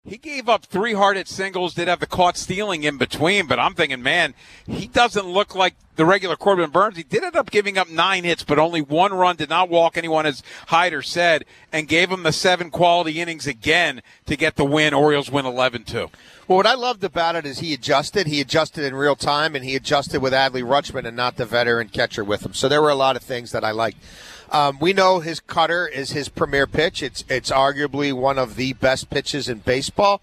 He gave up 3 hard-hit singles, did have the caught stealing in between, but I'm thinking, man, he doesn't look like the regular Corbin Burnes. He did end up giving up 9 hits, but only 1 run, did not walk anyone, as Hyder said, and gave him the 7 quality innings again to get the win. Orioles win 11-2. Well, what I loved about it is he adjusted. He adjusted in real time, and he adjusted with Adley Rutschman and not the veteran catcher with him. So there were a lot of things that I liked. We know his cutter is his premier pitch. It's arguably one of the best pitches in baseball.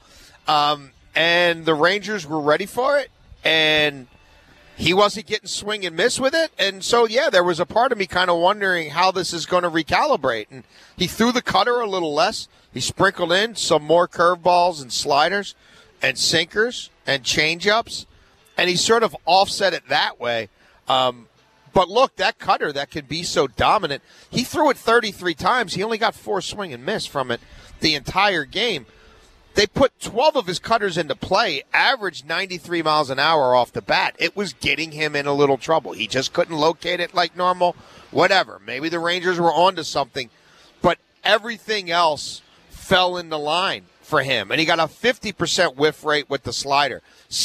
And the Rangers were ready for it, and he wasn't getting swing and miss with it. And so, yeah, there was a part of me kind of wondering how this is going to recalibrate. And he threw the cutter a little less. He sprinkled in some more curveballs and sliders and sinkers and changeups, and he sort of offset it that way. But look, that cutter that can be so dominant, he threw it 33 times. He only got 4 swing and miss from it the entire game. They put 12 of his cutters into play, averaged 93 miles an hour off the bat. It was getting him in a little trouble. He just couldn't locate it like normal. Whatever. Maybe the Rangers were onto something, but everything else fell into line for him. And he got a 50% whiff rate with the slider,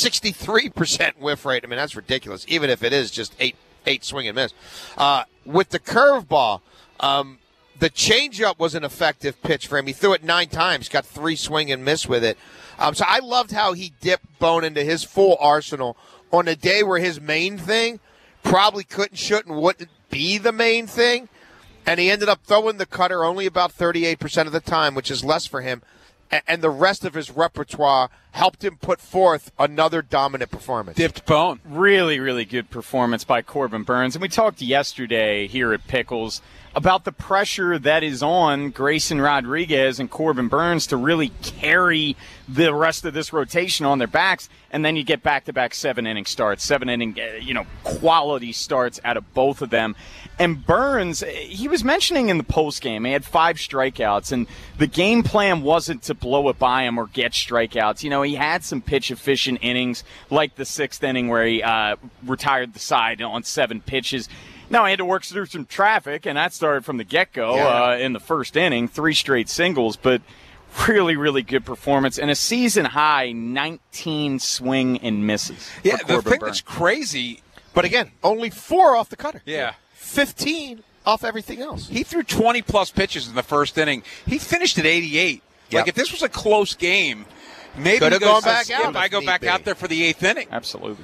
63% whiff rate. I mean, that's ridiculous, even if it is just eight swing and miss. With the curveball, the changeup was an effective pitch for him. He threw it 9 times, got 3 swing and miss with it. So I loved how he dipped Bone into his full arsenal on a day where his main thing probably shouldn't, wouldn't be the main thing. And he ended up throwing the cutter only about 38% of the time, which is less for him. And the rest of his repertoire helped him put forth another dominant performance. Dipped Bone. Really, really good performance by Corbin Burnes. And we talked yesterday here at Pickles about the pressure that is on Grayson Rodriguez and Corbin Burnes to really carry the rest of this rotation on their backs, and then you get back-to-back 7-inning starts, 7-inning, quality starts out of both of them. And Burnes, he was mentioning in the postgame, he had 5 strikeouts, and the game plan wasn't to blow it by him or get strikeouts. He had some pitch-efficient innings, like the 6th inning where he retired the side on 7 pitches. Now, he had to work through some traffic, and that started from the get-go in the 1st inning, 3 straight singles, but really, really good performance. And a season-high 19 swing and misses. Yeah, for the Corbin thing Burnes. that's crazy. But again, only 4 off the cutter. Yeah. 15 off everything else. He threw 20-plus pitches in the 1st inning. He finished at 88. Yep. Like, if this was a close game, maybe could have gone back out. I go back out there for the 8th inning. Absolutely.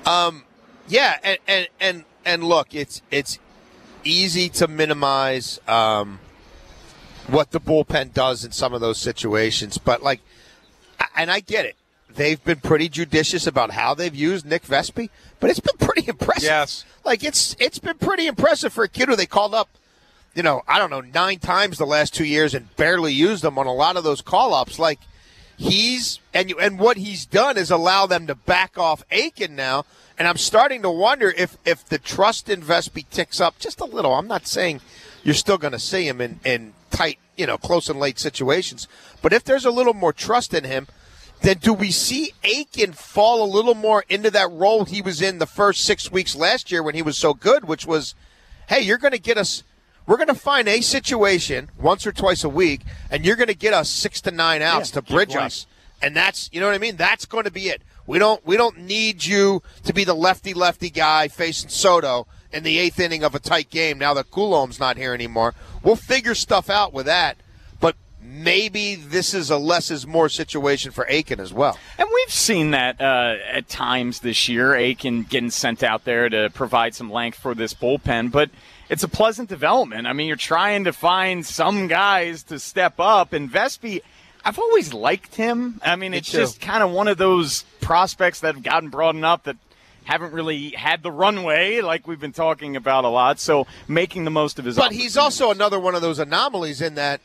Yeah, and look, it's easy to minimize what the bullpen does in some of those situations, but and I get it. They've been pretty judicious about how they've used Nick Vespi, but it's been pretty impressive. Yes. It's been pretty impressive for a kid who they called up, 9 times the last 2 years and barely used them on a lot of those call-ups. And what he's done is allow them to back off Aiken now. And I'm starting to wonder if the trust in Vespi ticks up just a little. I'm not saying you're still going to see him in tight, close and late situations. But if there's a little more trust in him, then do we see Aiken fall a little more into that role he was in the first 6 weeks last year when he was so good, which was, hey, you're going to get us – we're going to find a situation once or twice a week, and you're going to get us 6 to 9 outs to bridge us. And that's, you know what I mean? That's going to be it. We don't need you to be the lefty guy facing Soto in the 8th inning of a tight game now that Coulombe's not here anymore. We'll figure stuff out with that. But maybe this is a less is more situation for Aiken as well. And we've seen that at times this year, Aiken getting sent out there to provide some length for this bullpen. But it's a pleasant development. I mean, you're trying to find some guys to step up. And Vespi, I've always liked him. I mean, it's just kind of one of those prospects that have gotten broadened up that haven't really had the runway like we've been talking about a lot. So making the most of his But he's also another one of those anomalies in that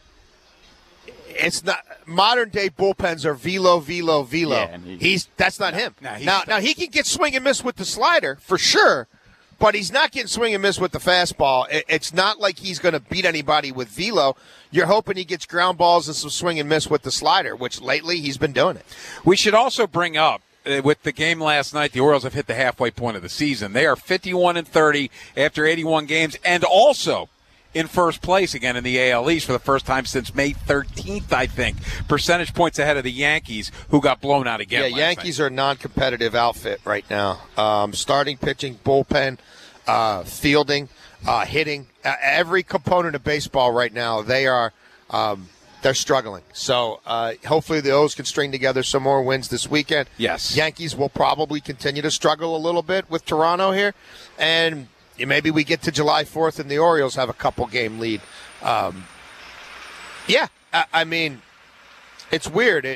it's not modern day bullpens are velo. Yeah, that's not him. Now he can get swing and miss with the slider for sure, but he's not getting swing and miss with the fastball. It's not like he's going to beat anybody with velo. You're hoping he gets ground balls and some swing and miss with the slider, which lately he's been doing it. We should also bring up, with the game last night, the Orioles have hit the halfway point of the season. They are 51-30 after 81 games, and also in first place again in the AL East for the first time since May 13th, I think. Percentage points ahead of the Yankees, who got blown out again. Yeah, Yankees are a non-competitive outfit right now. Starting pitching, bullpen, fielding, hitting, every component of baseball right now, they're struggling. So hopefully the O's can string together some more wins this weekend. Yes. Yankees will probably continue to struggle a little bit with Toronto here. And maybe we get to July 4th and the Orioles have a couple-game lead. I mean, it's weird.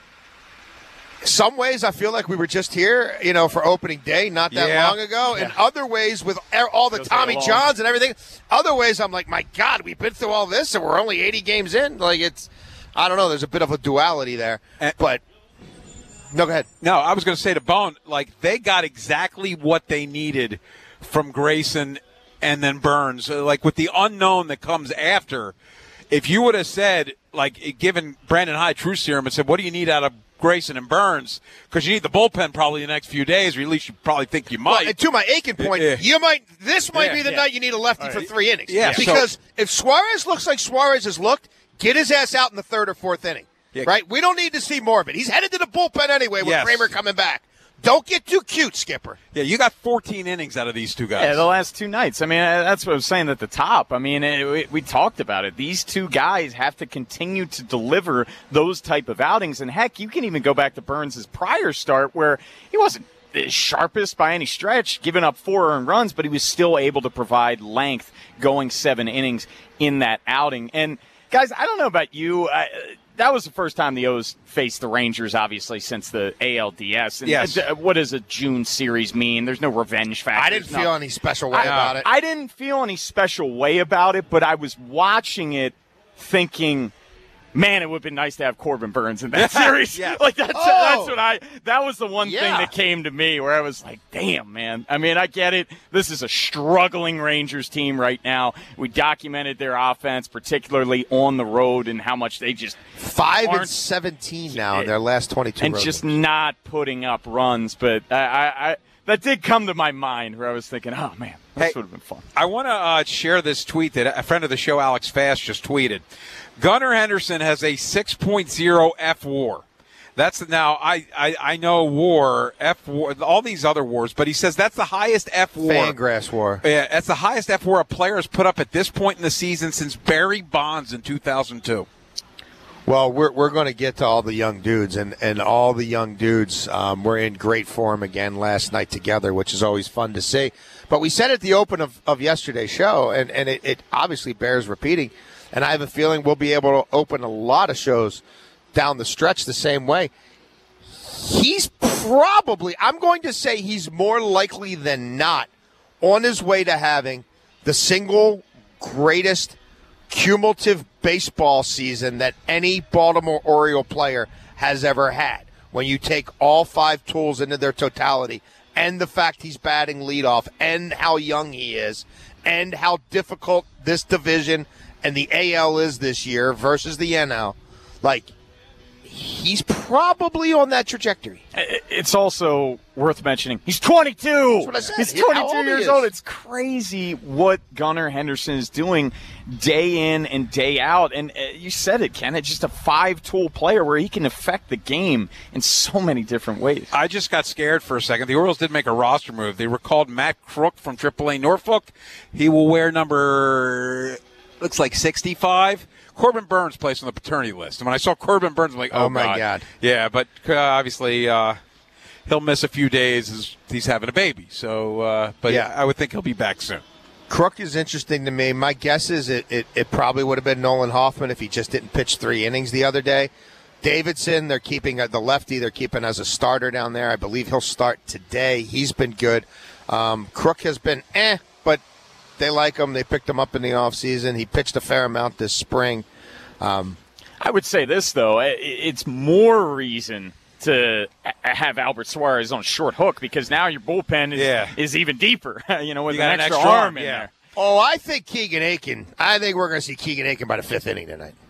Some ways I feel like we were just here, for opening day not that long ago. In other ways, with all the Tommy Johns and everything, other ways I'm like, my God, we've been through all this and we're only 80 games in. Like, I don't know. There's a bit of a duality there. But, no, go ahead. No, I was going to say to Bone, like, they got exactly what they needed from Grayson and then Burns. Like, with the unknown that comes after, if you would have said, like, given Brandon Hyde true serum and said, what do you need out of Grayson and Burns, because you need the bullpen probably the next few days, or at least you probably think you might. Well, and to my Aiken point, this might be the night you need a lefty for 3 innings. Yeah, because if Suarez looks like Suarez has looked, get his ass out in the 3rd or 4th inning. Yeah. Right? We don't need to see more of it. He's headed to the bullpen anyway with Kramer coming back. Don't get too cute, Skipper. Yeah, you got 14 innings out of these two guys. Yeah, the last 2 nights. I mean, that's what I was saying at the top. I mean, we talked about it. These 2 guys have to continue to deliver those type of outings. And, heck, you can even go back to Burns' prior start where he wasn't the sharpest by any stretch, giving up 4 earned runs, but he was still able to provide length going 7 innings in that outing. And, guys, I don't know about you. That was the first time the O's faced the Rangers, obviously, since the ALDS. And yes. What does a June series mean? There's no revenge factor. I didn't feel any special way about it. I didn't feel any special way about it, but I was watching it thinking, man, it would have been nice to have Corbin Burns in that series. Yes. Like that's what that was the one thing that came to me where I was like, damn, man. I mean, I get it. This is a struggling Rangers team right now. We documented their offense, particularly on the road, and how much they just 5-17 now in their last 22 and road just games. Not putting up runs. But I that did come to my mind where I was thinking, oh, man, this would have been fun. I want to share this tweet that a friend of the show, Alex Fast, just tweeted. Gunnar Henderson has a 6.0 F-WAR. That's now I know WAR, F-WAR, all these other wars, but he says that's the highest F-WAR. Fangraphs WAR. Yeah, that's the highest F-WAR a player has put up at this point in the season since Barry Bonds in 2002. Well, we're going to get to all the young dudes, and all the young dudes were in great form again last night together, which is always fun to see. But we said at the open of yesterday's show, and it obviously bears repeating, and I have a feeling we'll be able to open a lot of shows down the stretch the same way. He's probably, I'm going to say he's more likely than not on his way to having the single greatest cumulative baseball season that any Baltimore Oriole player has ever had. When you take all 5 tools into their totality, and the fact he's batting leadoff, and how young he is, and how difficult this division and the AL is this year versus the NL, like, he's probably on that trajectory. It's also worth mentioning, he's 22. That's what I said. He's 22 years old. It's crazy what Gunnar Henderson is doing day in and day out. And you said it, Ken. It's just a 5-tool player where he can affect the game in so many different ways. I just got scared for a second. The Orioles did make a roster move. They recalled Matt Crook from AAA Norfolk. He will wear number, looks like 65. Corbin Burns plays on the paternity list. And when I saw Corbin Burns, I'm like, oh my God. Yeah, but obviously he'll miss a few days as he's having a baby. So, I would think he'll be back soon. Crook is interesting to me. My guess is it probably would have been Nolan Hoffman if he just didn't pitch 3 innings the other day. Davidson, they're keeping the lefty. They're keeping as a starter down there. I believe he'll start today. He's been good. Crook has been but they like him. They picked him up in the offseason. He pitched a fair amount this spring. I would say this, though. It's more reason to have Albert Suarez on short hook because now your bullpen is even deeper, with an extra arm in there. Oh, I think Keegan Aiken. I think we're going to see Keegan Aiken by the 5th inning tonight.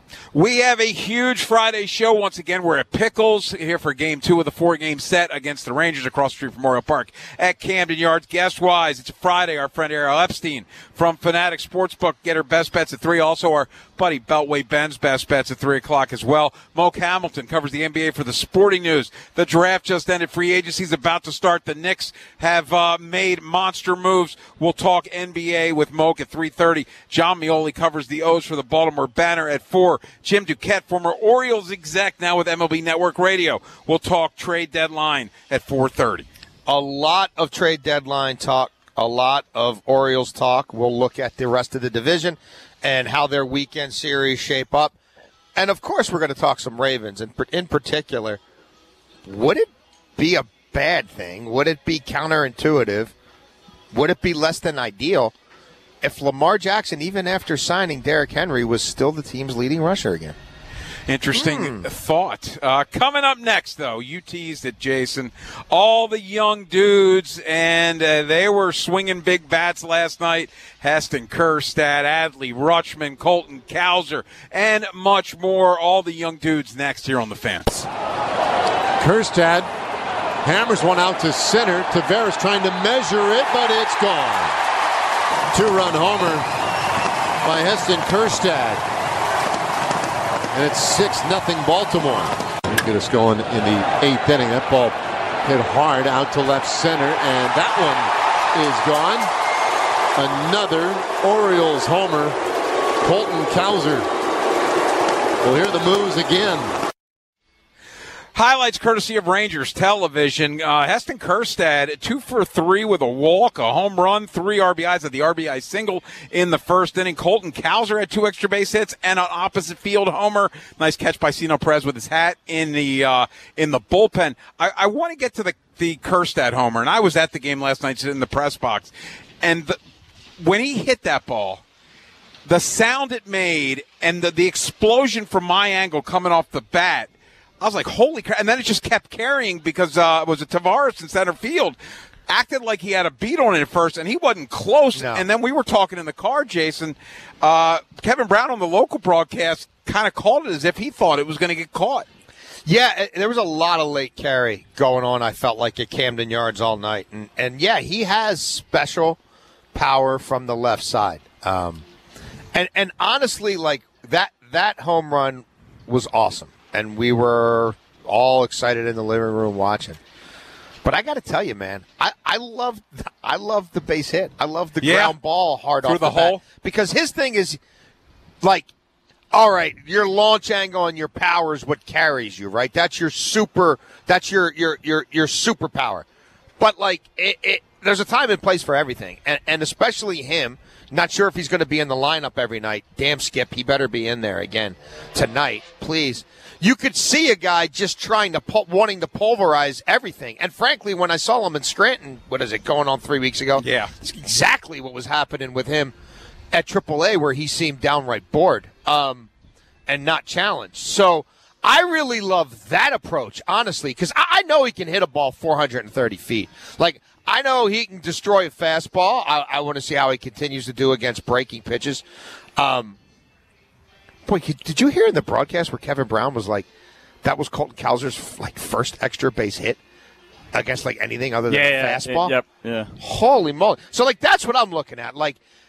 We have a huge Friday show. Once again, we're at Pickles here for Game 2 of the 4-game set against the Rangers across the street from Memorial Park at Camden Yards. Guest-wise, it's a Friday. Our friend Ariel Epstein from Fanatic Sportsbook get her best bets at 3. Also, our buddy Beltway Ben's best bets at 3 o'clock as well. Moke Hamilton covers the NBA for the Sporting News. The draft just ended. Free agency's about to start. The Knicks have made monster moves. We'll talk NBA with Moke at 3:30. John Mioli covers the O's for the Baltimore Banner at 4. Jim Duquette, former Orioles exec, now with MLB Network Radio. We'll talk trade deadline at 4:30. A lot of trade deadline talk, a lot of Orioles talk. We'll look at the rest of the division and how their weekend series shape up. And, of course, we're going to talk some Ravens. And in particular, would it be a bad thing? Would it be counterintuitive? Would it be less than ideal if Lamar Jackson, even after signing Derrick Henry, was still the team's leading rusher again? Interesting thought. Coming up next, though, you teased it, Jason. All the young dudes, and they were swinging big bats last night. Heston Kjerstad, Adley Rutschman, Colton Cowser, and much more. All the young dudes next here on The Fan. Kjerstad hammers one out to center. Tavares trying to measure it, but it's gone. 2-run homer by Heston Kjerstad. And it's 6-0 Baltimore. Get us going in the 8th inning. That ball hit hard out to left center, and that one is gone. Another Orioles homer. Colton Cowser. We'll hear the moves again. Highlights courtesy of Rangers Television. Heston Kjerstad, 2 for 3 with a walk, a home run, 3 RBIs at the RBI single in the first inning. Colton Cowser had 2 extra base hits and an opposite field homer. Nice catch by Cino Perez with his hat in the bullpen. I want to get to the Kjerstad homer, and I was at the game last night in the press box. And when he hit that ball, the sound it made and the explosion from my angle coming off the bat, I was like, holy crap. And then it just kept carrying because it was a Tavares in center field. Acted like he had a beat on it at first, and he wasn't close. No. And then we were talking in the car, Jason. Kevin Brown on the local broadcast kind of called it as if he thought it was going to get caught. Yeah, there was a lot of late carry going on, I felt like, at Camden Yards all night. And yeah, he has special power from the left side. And honestly, like, that home run was awesome. And we were all excited in the living room watching. But I got to tell you, man, I love the base hit. I love the ground ball hard off the hole. Because his thing is, like, all right, your launch angle and your power is what carries you, right? That's your superpower. But, like, there's a time and place for everything. And especially him. Not sure if he's going to be in the lineup every night. Damn, Skip, he better be in there again tonight, please. You could see a guy just wanting to pulverize everything. And frankly, when I saw him in Scranton, going on 3 weeks ago? Yeah. It's exactly what was happening with him at AAA, where he seemed downright bored and not challenged. So I really love that approach, honestly, because I know he can hit a ball 430 feet. Like, I know he can destroy a fastball. I want to see how he continues to do against breaking pitches. Boy, did you hear in the broadcast where Kevin Brown was like, that was Colton Cowser's first extra base hit against anything other than a fastball? Yep. Yeah. Holy moly. So that's what I'm looking at.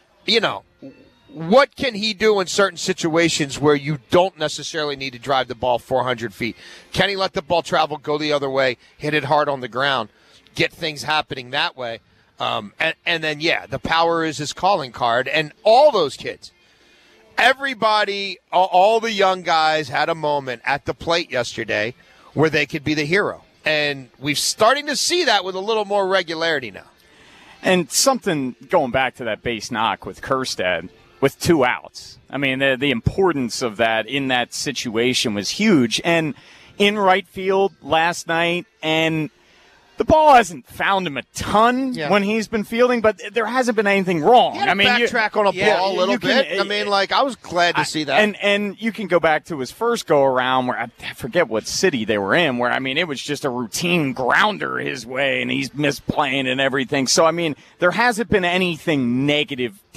What can he do in certain situations where you don't necessarily need to drive the ball 400 feet? Can he let the ball travel, go the other way, hit it hard on the ground, get things happening that way? And then, the power is his calling card. And all those kids, everybody, all the young guys had a moment at the plate yesterday where they could be the hero. And we're starting to see that with a little more regularity now. And something going back to that base knock with Kjerstad with 2 outs. I mean, the importance of that in that situation was huge. And in right field last night, and the ball hasn't found him a ton when he's been fielding, but there hasn't been anything wrong. He had backtrack on a ball a little bit. I was glad to see that. And you can go back to his first go-around where I forget what city they were in, where, it was just a routine grounder his way, and he's misplaying and everything. So, there hasn't been anything negative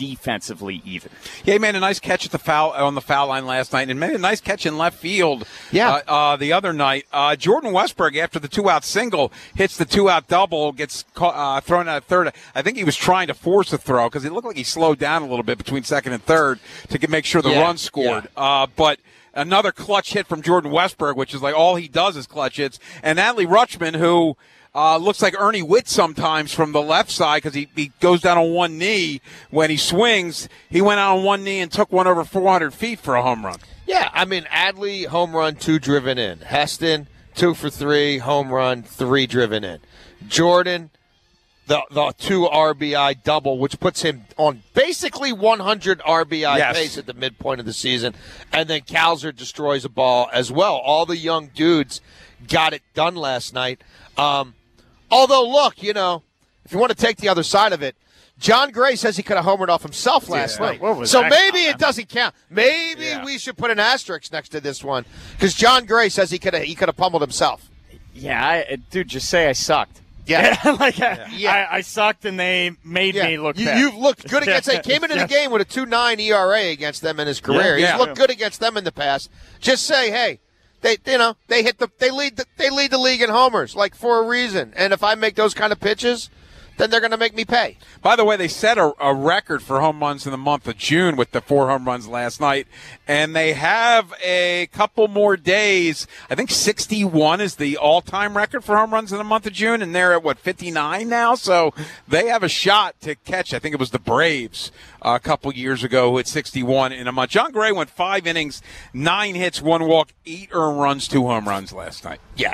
defensively either. Yeah, he made a nice catch at on the foul line last night, and made a nice catch in left field. The other night. Jordan Westberg, after the 2-out single, hits the 2-out double, gets thrown out of third. I think he was trying to force a throw because it looked like he slowed down a little bit between second and third to make sure the run scored. Yeah. But another clutch hit from Jordan Westberg, which is like all he does is clutch hits, and Adley Rutschman, who looks like Ernie Witt sometimes from the left side because he goes down on one knee when he swings. He went out on one knee and took one over 400 feet for a home run. Yeah, I mean, Adley, home run, 2 driven in. Heston, 2 for 3, home run, 3 driven in. Jordan, the 2 RBI double, which puts him on basically 100 RBI pace at the midpoint of the season. And then Calzer destroys a ball as well. All the young dudes got it done last night. Although, look, if you want to take the other side of it, John Gray says he could have homered off himself last night. So maybe it doesn't count. Maybe we should put an asterisk next to this one because John Gray says he could have pummeled himself. Yeah, dude, just say I sucked. Yeah. I sucked and they made me look bad. You've looked good against them. He came into the game with a 2.9 ERA against them in his career. He's looked good against them in the past. Just say, hey, they lead the league in homers, like, for a reason. And if I make those kind of pitches, then they're going to make me pay. By the way, they set a record for home runs in the month of June with the 4 home runs last night, and they have a couple more days. I think 61 is the all-time record for home runs in the month of June, and they're at, 59 now? So they have a shot to catch. I think it was the Braves a couple years ago who hit 61 in a month. John Gray went 5 innings, 9 hits, 1 walk, 8 earned runs, 2 home runs last night. Yeah,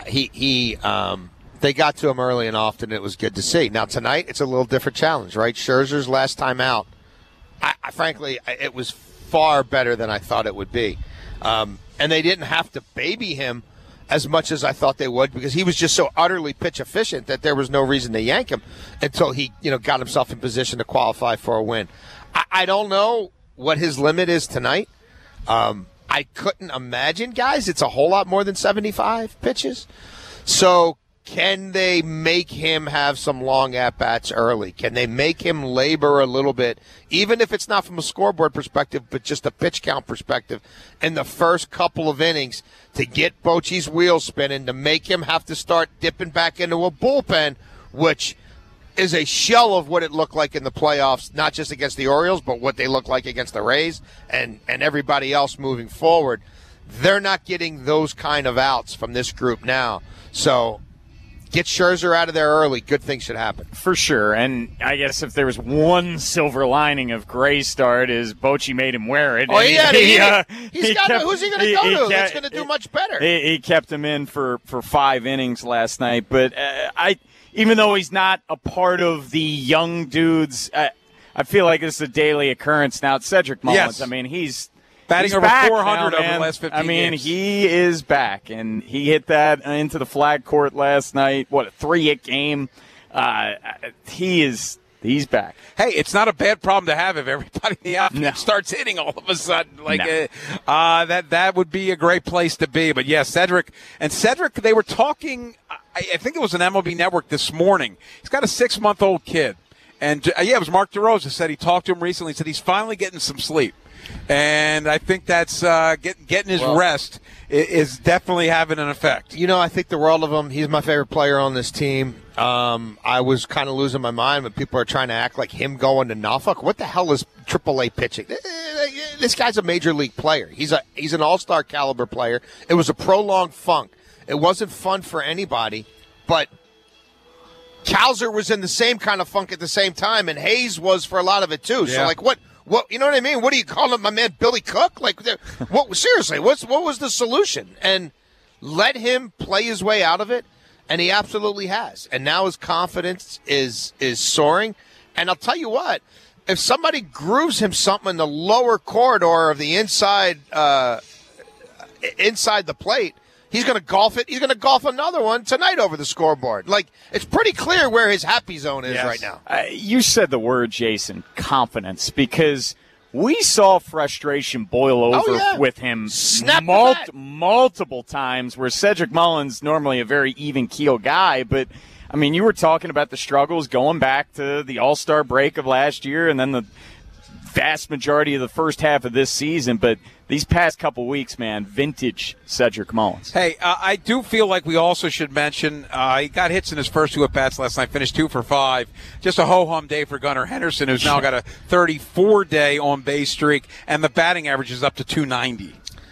they got to him early and often. It was good to see. Now, tonight, it's a little different challenge, right? Scherzer's last time out, frankly, it was far better than I thought it would be. And they didn't have to baby him as much as I thought they would because he was just so utterly pitch efficient that there was no reason to yank him until he got himself in position to qualify for a win. I don't know what his limit is tonight. I couldn't imagine, guys. It's a whole lot more than 75 pitches. So can they make him have some long at-bats early? Can they make him labor a little bit, even if it's not from a scoreboard perspective, but just a pitch count perspective, in the first couple of innings to get Bochy's wheels spinning, to make him have to start dipping back into a bullpen, which is a shell of what it looked like in the playoffs, not just against the Orioles, but what they look like against the Rays and everybody else moving forward. They're not getting those kind of outs from this group now. So get Scherzer out of there early. Good things should happen. For sure. And I guess if there was one silver lining of Gray's start is Bochy made him wear it. Oh, who's he going to go to that's going to do much better? He kept him in for 5 innings last night. But even though he's not a part of the young dudes, I feel like this is a daily occurrence now. It's Cedric Mullins. Yes. I mean, he's batting over 400 over the last 15 games. He is back, and he hit that into the flag court last night. What, a 3-hit game? He's back. Hey, it's not a bad problem to have if everybody in the outfield starts hitting all of a sudden. That would be a great place to be. But, yeah, Cedric, they were talking, I think it was an MLB Network this morning. He's got a 6-month-old kid. And, it was Mark DeRosa said he talked to him recently. He said he's finally getting some sleep. And I think that's getting his rest is definitely having an effect. I think the world of him. He's my favorite player on this team. I was kind of losing my mind when people are trying to act like him going to Norfolk. What the hell is AAA pitching? This guy's a major league player. He's an all-star caliber player. It was a prolonged funk. It wasn't fun for anybody, but Calzer was in the same kind of funk at the same time, and Hayes was for a lot of it too. Yeah. So, what, you know what I mean? What do you call him, my man Billy Cook? Seriously, what was the solution? And let him play his way out of it, and he absolutely has. And now his confidence is soaring. And I'll tell you what, if somebody grooves him something in the lower corridor of the inside the plate, he's going to golf it. He's going to golf another one tonight over the scoreboard. It's pretty clear where his happy zone is right now. You said the word, Jason, confidence, because we saw frustration boil over with him multiple times where Cedric Mullins, normally a very even-keel guy, but, I mean, you were talking about the struggles going back to the All-Star break of last year and then the vast majority of the first half of this season, but these past couple weeks, man, vintage Cedric Mullins. Hey, I do feel like we also should mention he got hits in his first 2 at-bats last night, finished 2 for 5. Just a ho-hum day for Gunnar Henderson, who's now got a 34-day on-base streak, and the batting average is up to 290.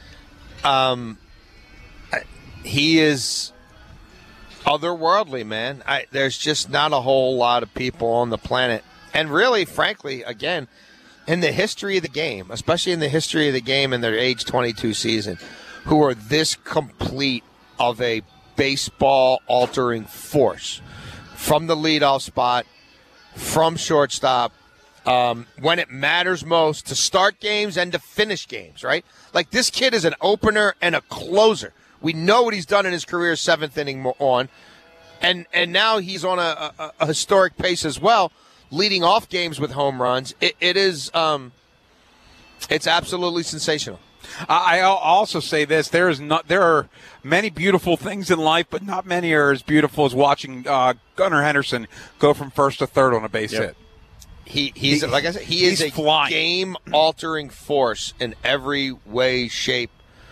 He is otherworldly, man. There's just not a whole lot of people on the planet. And really, frankly, again, in the history of the game, especially in the history of the game in their age 22 season, who are this complete of a baseball-altering force from the leadoff spot, from shortstop, when it matters most, to start games and to finish games, right? Like, this kid is an opener and a closer. We know what he's done in his career, 7th inning on, and now he's on a historic pace as well, leading off games with home runs. It's absolutely sensational. I'll also say this: there are many beautiful things in life, but not many are as beautiful as watching Gunnar Henderson go from first to third on a base hit. He's like I said, he is a game-altering force in every way, shape,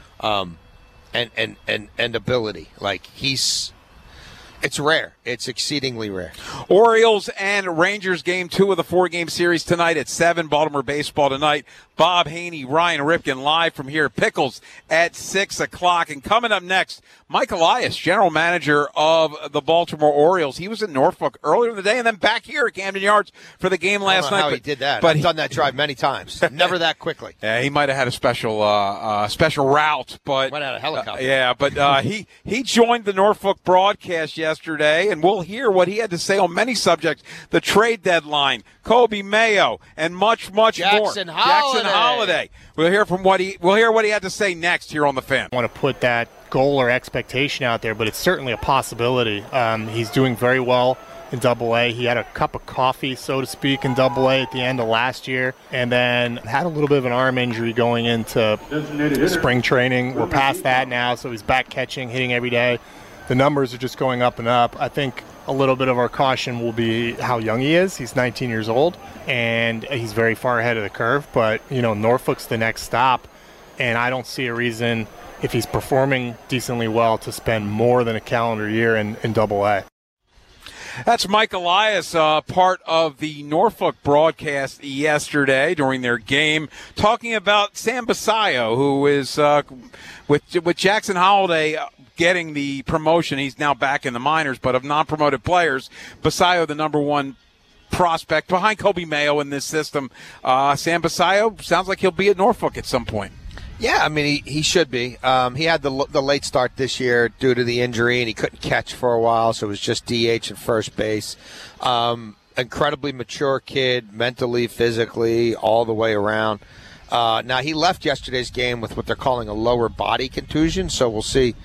and ability. Like, it's rare. It's exceedingly rare. Orioles and Rangers game 2 of the 4-game series tonight at 7. Baltimore baseball tonight. Bob Haney, Ryan Ripken live from here. Pickles at 6 o'clock. And coming up next, Mike Elias, general manager of the Baltimore Orioles. He was in Norfolk earlier in the day and then back here at Camden Yards for the game last night. How he did that. I've done that drive many times. Never that quickly. Yeah, he might have had a special route, but went out of helicopter. He joined the Norfolk broadcast yesterday, and we'll hear what he had to say on many subjects: the trade deadline, Kobe Mayo, and much more. Jackson Holiday. We'll hear what he had to say next here on The Fan. I want to put that goal or expectation out there, but it's certainly a possibility. He's doing very well in Double-A. He had a cup of coffee, so to speak, in Double-A at the end of last year, and then had a little bit of an arm injury going into spring training. We're past that now, so he's back catching, hitting every day. The numbers are just going up and up. I think a little bit of our caution will be how young he is. He's 19 years old, and he's very far ahead of the curve. But, Norfolk's the next stop, and I don't see a reason, if he's performing decently well, to spend more than a calendar year in Double-A. That's Mike Elias, part of the Norfolk broadcast yesterday during their game, talking about Sam Basayo, who is with Jackson Holiday getting the promotion. He's now back in the minors, but of non-promoted players, Basayo, the number 1 prospect behind Kobe Mayo in this system. Sam Basayo sounds like he'll be at Norfolk at some point. Yeah, I mean, he should be. He had the late start this year due to the injury, and he couldn't catch for a while, so it was just DH at first base. Incredibly mature kid, mentally, physically, all the way around. Now, he left yesterday's game with what they're calling a lower body contusion, so we'll see,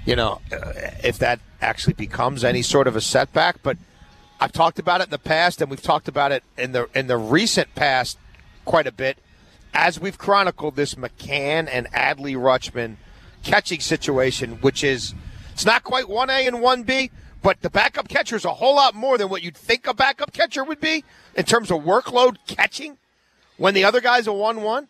if that actually becomes any sort of a setback. But I've talked about it in the past, and we've talked about it in the recent past quite a bit, as we've chronicled this McCann and Adley Rutschman catching situation, which is, it's not quite 1A and 1B, but the backup catcher is a whole lot more than what you'd think a backup catcher would be in terms of workload catching when the other guy's a 1-1.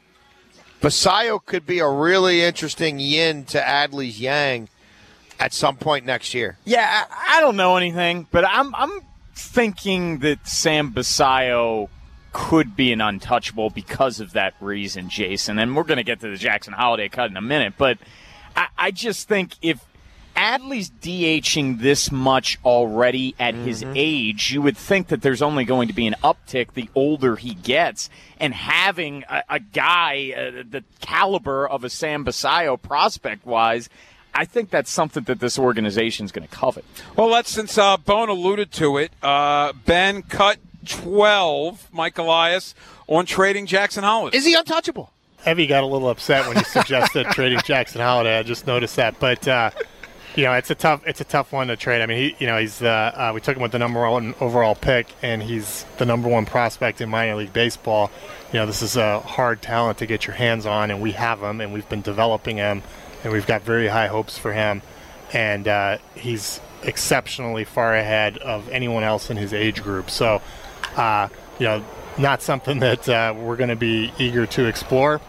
Basayo could be a really interesting yin to Adley's yang at some point next year. Yeah, I don't know anything, but I'm thinking that Sam Basayo could be an untouchable because of that reason, Jason. And we're going to get to the Jackson Holiday cut in a minute, but I just think if Adley's DHing this much already at his age, you would think that there's only going to be an uptick the older he gets. And having a guy the caliber of a Sam Basayo prospect-wise, I think that's something that this organization is going to covet. Well, since Bone alluded to it, Ben cut 12, Mike Elias, on trading Jackson Holiday. Is he untouchable? Evie got a little upset when you suggested trading Jackson Holiday. I just noticed that, but it's a tough one to trade. I mean, he's we took him with the number 1 overall pick, and he's the number 1 prospect in minor league baseball. This is a hard talent to get your hands on, and we have him, and we've been developing him, and we've got very high hopes for him, and he's exceptionally far ahead of anyone else in his age group. So, not something that we're going to be eager to explore.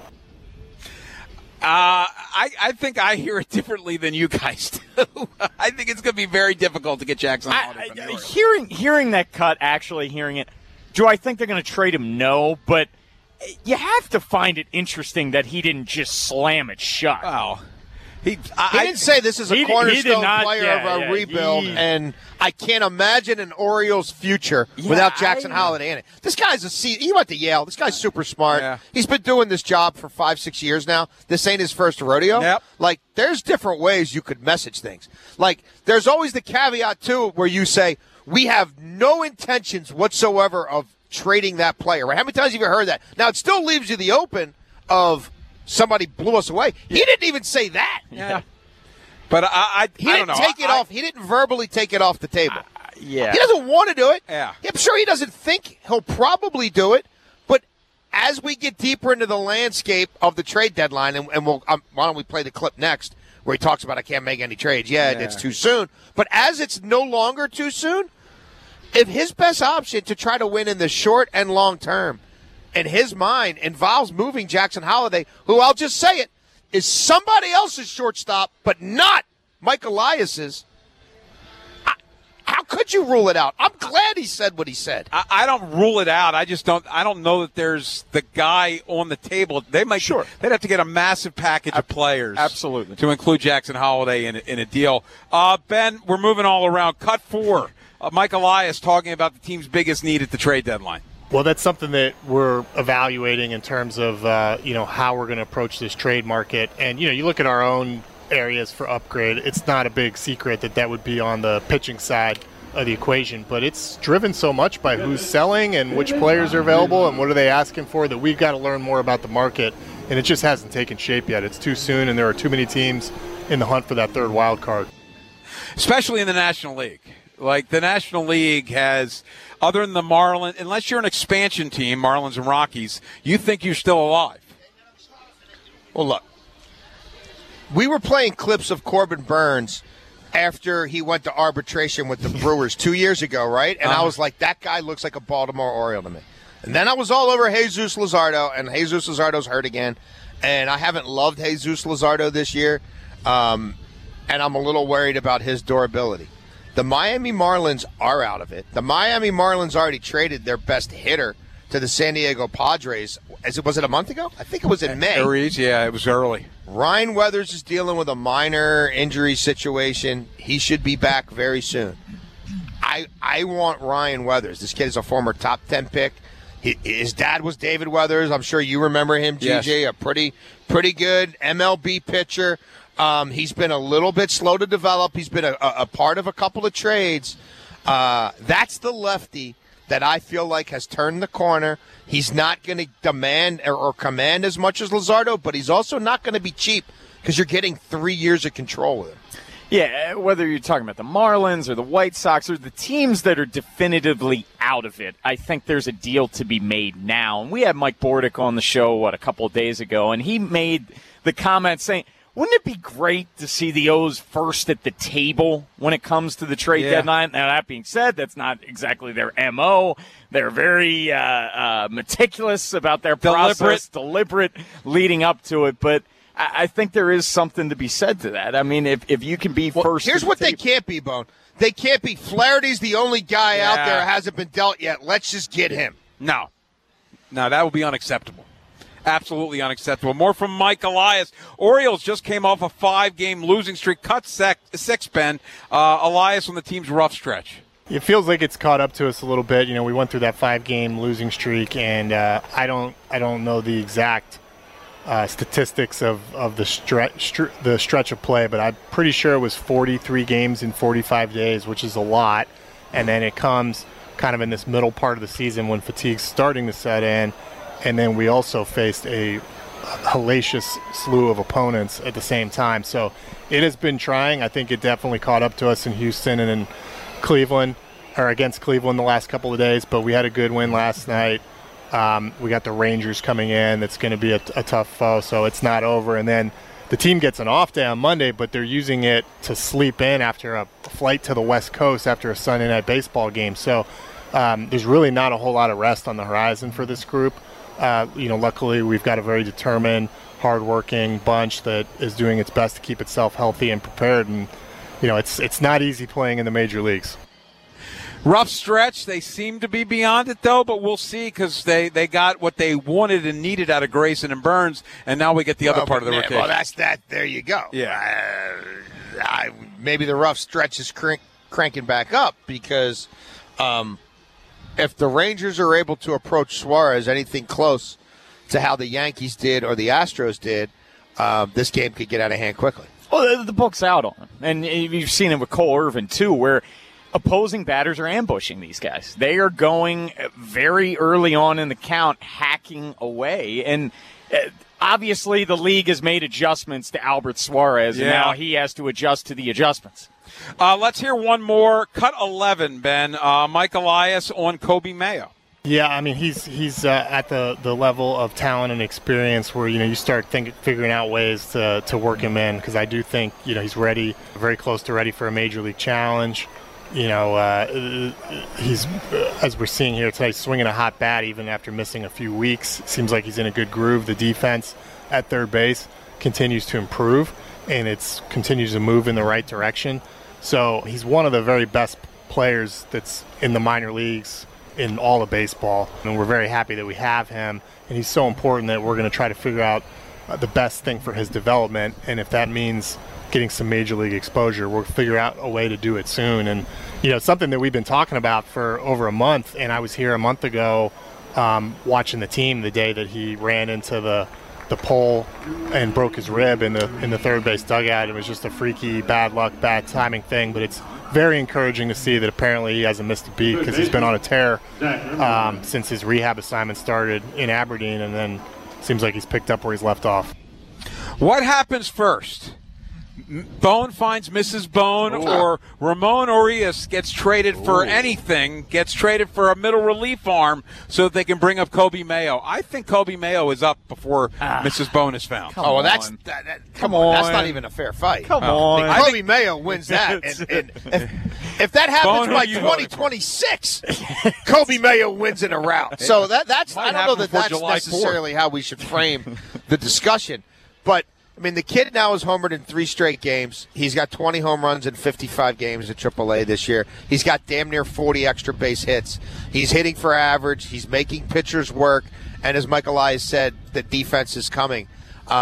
I think I hear it differently than you guys do. I think it's going to be very difficult to get Jackson Holliday from the Orioles. Hearing that cut, actually hearing it, do I think they're going to trade him? No, but you have to find it interesting that he didn't just slam it shut. Oh. He didn't say this is a cornerstone player of a rebuild, and I can't imagine an Orioles future without Jackson Holliday in it. This guy's he went to Yale. This guy's super smart. Yeah. He's been doing this job for 5-6 years now. This ain't his first rodeo. Yep. Like, there's different ways you could message things. Like, there's always the caveat, too, where you say, we have no intentions whatsoever of trading that player. Right? How many times have you heard that? Now, it still leaves you the open of somebody blew us away. He didn't even say that. Yeah. But I don't know. Take it off. He didn't verbally take it off the table. He doesn't want to do it. Yeah. I'm sure he doesn't think he'll probably do it. But as we get deeper into the landscape of the trade deadline, and we'll why don't we play the clip next where he talks about I can't make any trades. Yeah, it's too soon. But as it's no longer too soon, if his best option to try to win in the short and long term in his mind involves moving Jackson Holliday, who, I'll just say it, is somebody else's shortstop, but not Mike Elias's, how could you rule it out? I'm glad he said what he said. I don't rule it out. I don't know that there's the guy on the table. They might. Sure. They'd have to get a massive package of players. Absolutely. To include Jackson Holliday in a deal. Ben, we're moving all around. Cut 4. Mike Elias talking about the team's biggest need at the trade deadline. Well, that's something that we're evaluating in terms of how we're going to approach this trade market. And you look at our own areas for upgrade. It's not a big secret that would be on the pitching side of the equation, but it's driven so much by who's selling and which players are available and what are they asking for that we've got to learn more about the market. And it just hasn't taken shape yet. It's too soon, and there are too many teams in the hunt for that third wild card. Especially in the National League. Like, the National League has, other than the Marlins, unless you're an expansion team, Marlins and Rockies, you think you're still alive. Well, look, we were playing clips of Corbin Burns after he went to arbitration with the Brewers 2 years ago, right? And I was like, that guy looks like a Baltimore Oriole to me. And then I was all over Jesus Luzardo, and Jesus Luzardo's hurt again. And I haven't loved Jesus Luzardo this year, and I'm a little worried about his durability. The Miami Marlins are out of it. The Miami Marlins already traded their best hitter to the San Diego Padres. Was it a month ago? I think it was in May. Yeah, it was early. Ryan Weathers is dealing with a minor injury situation. He should be back very soon. I want Ryan Weathers. This kid is a former top 10 pick. His dad was David Weathers. I'm sure you remember him, GJ. Yes. A pretty good MLB pitcher. He's been a little bit slow to develop. He's been a part of a couple of trades. That's the lefty that I feel like has turned the corner. He's not going to demand or command as much as Luzardo, but he's also not going to be cheap because you're getting 3 years of control with him. Yeah, whether you're talking about the Marlins or the White Sox or the teams that are definitively out of it, I think there's a deal to be made now. And we had Mike Bordick on the show, a couple of days ago, and he made the comment saying, wouldn't it be great to see the O's first at the table when it comes to the trade deadline? Now, that being said, that's not exactly their MO. They're very meticulous about their process, deliberate leading up to it. But I think there is something to be said to that. I mean, if you can be first. Here's what they can't be, Bone. They can't be Flaherty's the only guy out there who hasn't been dealt yet. Let's just get him. No, that would be unacceptable. Absolutely unacceptable. More from Mike Elias. Orioles just came off a 5-game losing streak. Cut 6, Ben. Elias on the team's rough stretch. It feels like it's caught up to us a little bit. We went through that 5-game losing streak, and I don't know the exact statistics of the stretch of play, but I'm pretty sure it was 43 games in 45 days, which is a lot. And then it comes kind of in this middle part of the season when fatigue's starting to set in. And then we also faced a hellacious slew of opponents at the same time. So it has been trying. I think it definitely caught up to us in Houston and in Cleveland, or against Cleveland the last couple of days. But we had a good win last night. We got the Rangers coming in. That's going to be a tough foe, so it's not over. And then the team gets an off day on Monday, but they're using it to sleep in after a flight to the West Coast after a Sunday night baseball game. So there's really not a whole lot of rest on the horizon for this group. Luckily we've got a very determined, hardworking bunch that is doing its best to keep itself healthy and prepared. And it's not easy playing in the major leagues. Rough stretch. They seem to be beyond it, though, but we'll see because they got what they wanted and needed out of Grayson and Burns, and now we get the other part of the rotation. Well, that's that. There you go. Yeah. Maybe the rough stretch is cranking back up because if the Rangers are able to approach Suarez anything close to how the Yankees did or the Astros did, this game could get out of hand quickly. Well, the book's out on him. And you've seen it with Cole Irvin, too, where opposing batters are ambushing these guys. They are going very early on in the count, hacking away. And obviously the league has made adjustments to Albert Suarez, and now he has to adjust to the adjustments. Let's hear one more. Cut 11, Ben. Mike Elias on Coby Mayo. Yeah, I mean, he's at the level of talent and experience where, you start figuring out ways to work him in, because I do think, he's ready, very close to ready for a major league challenge. He's, as we're seeing here today, swinging a hot bat even after missing a few weeks. Seems like he's in a good groove. The defense at third base continues to improve, and it continues to move in the right direction. So he's one of the very best players that's in the minor leagues in all of baseball, and we're very happy that we have him. And he's so important that we're going to try to figure out the best thing for his development, and if that means getting some major league exposure, we'll figure out a way to do it soon. And something that we've been talking about for over a month, and I was here a month ago watching the team the day that he ran into the pole and broke his rib in the third base dugout. It was just a freaky bad luck, bad timing thing, but it's very encouraging to see that apparently he hasn't missed a beat, because he's been on a tear since his rehab assignment started in Aberdeen, and then seems like he's picked up where he's left off. What happens first? Bone finds Mrs. Bone, or Ramon Urias gets traded for anything, gets traded for a middle relief arm so that they can bring up Coby Mayo. I think Coby Mayo is up before Mrs. Bone is found. Come on. That's not even a fair fight. Come on. Coby Mayo wins that. and if that happens by 2026, Coby Mayo wins in a rout. So that's I don't know that that's necessarily how we should frame the discussion. But I mean, the kid now is homered in 3 straight games. He's got 20 home runs in 55 games at AAA this year. He's got damn near 40 extra base hits. He's hitting for average. He's making pitchers work. And as Mike Elias said, the defense is coming.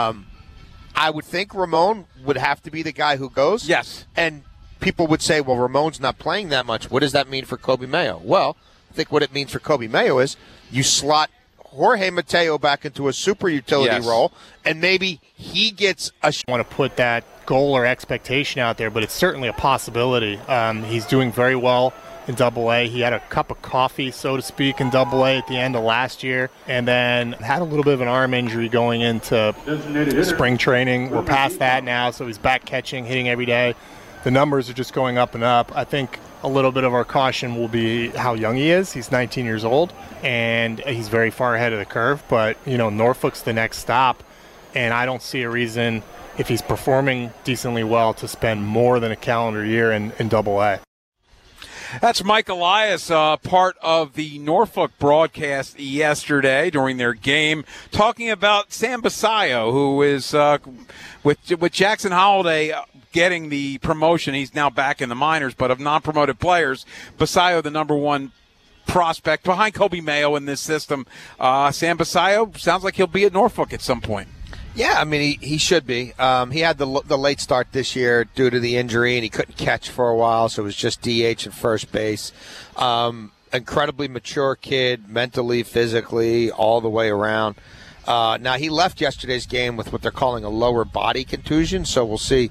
I would think Ramon would have to be the guy who goes. Yes. And people would say, well, Ramon's not playing that much. What does that mean for Coby Mayo? Well, I think what it means for Coby Mayo is you slot Jorge Mateo back into a super utility role, and maybe he gets a I want to put that goal or expectation out there, but it's certainly a possibility. He's doing very well in Double-A. He had a cup of coffee, so to speak, in Double-A at the end of last year, and then had a little bit of an arm injury going into spring training. We're past that now, so he's back catching, hitting every day. The numbers are just going up and up. I think a little bit of our caution will be how young he is. He's 19 years old, and he's very far ahead of the curve. But, Norfolk's the next stop, and I don't see a reason, if he's performing decently well, to spend more than a calendar year in Double-A. That's Mike Elias, part of the Norfolk broadcast yesterday during their game, talking about Sam Basayo, who is with Jackson Holiday getting the promotion. He's now back in the minors, but of non-promoted players, Basayo, the number one prospect behind Coby Mayo in this system. Sam Basayo sounds like he'll be at Norfolk at some point. Yeah, I mean, he should be. He had the late start this year due to the injury, and he couldn't catch for a while, so it was just DH at first base. Incredibly mature kid, mentally, physically, all the way around. Now, he left yesterday's game with what they're calling a lower body contusion, so we'll see,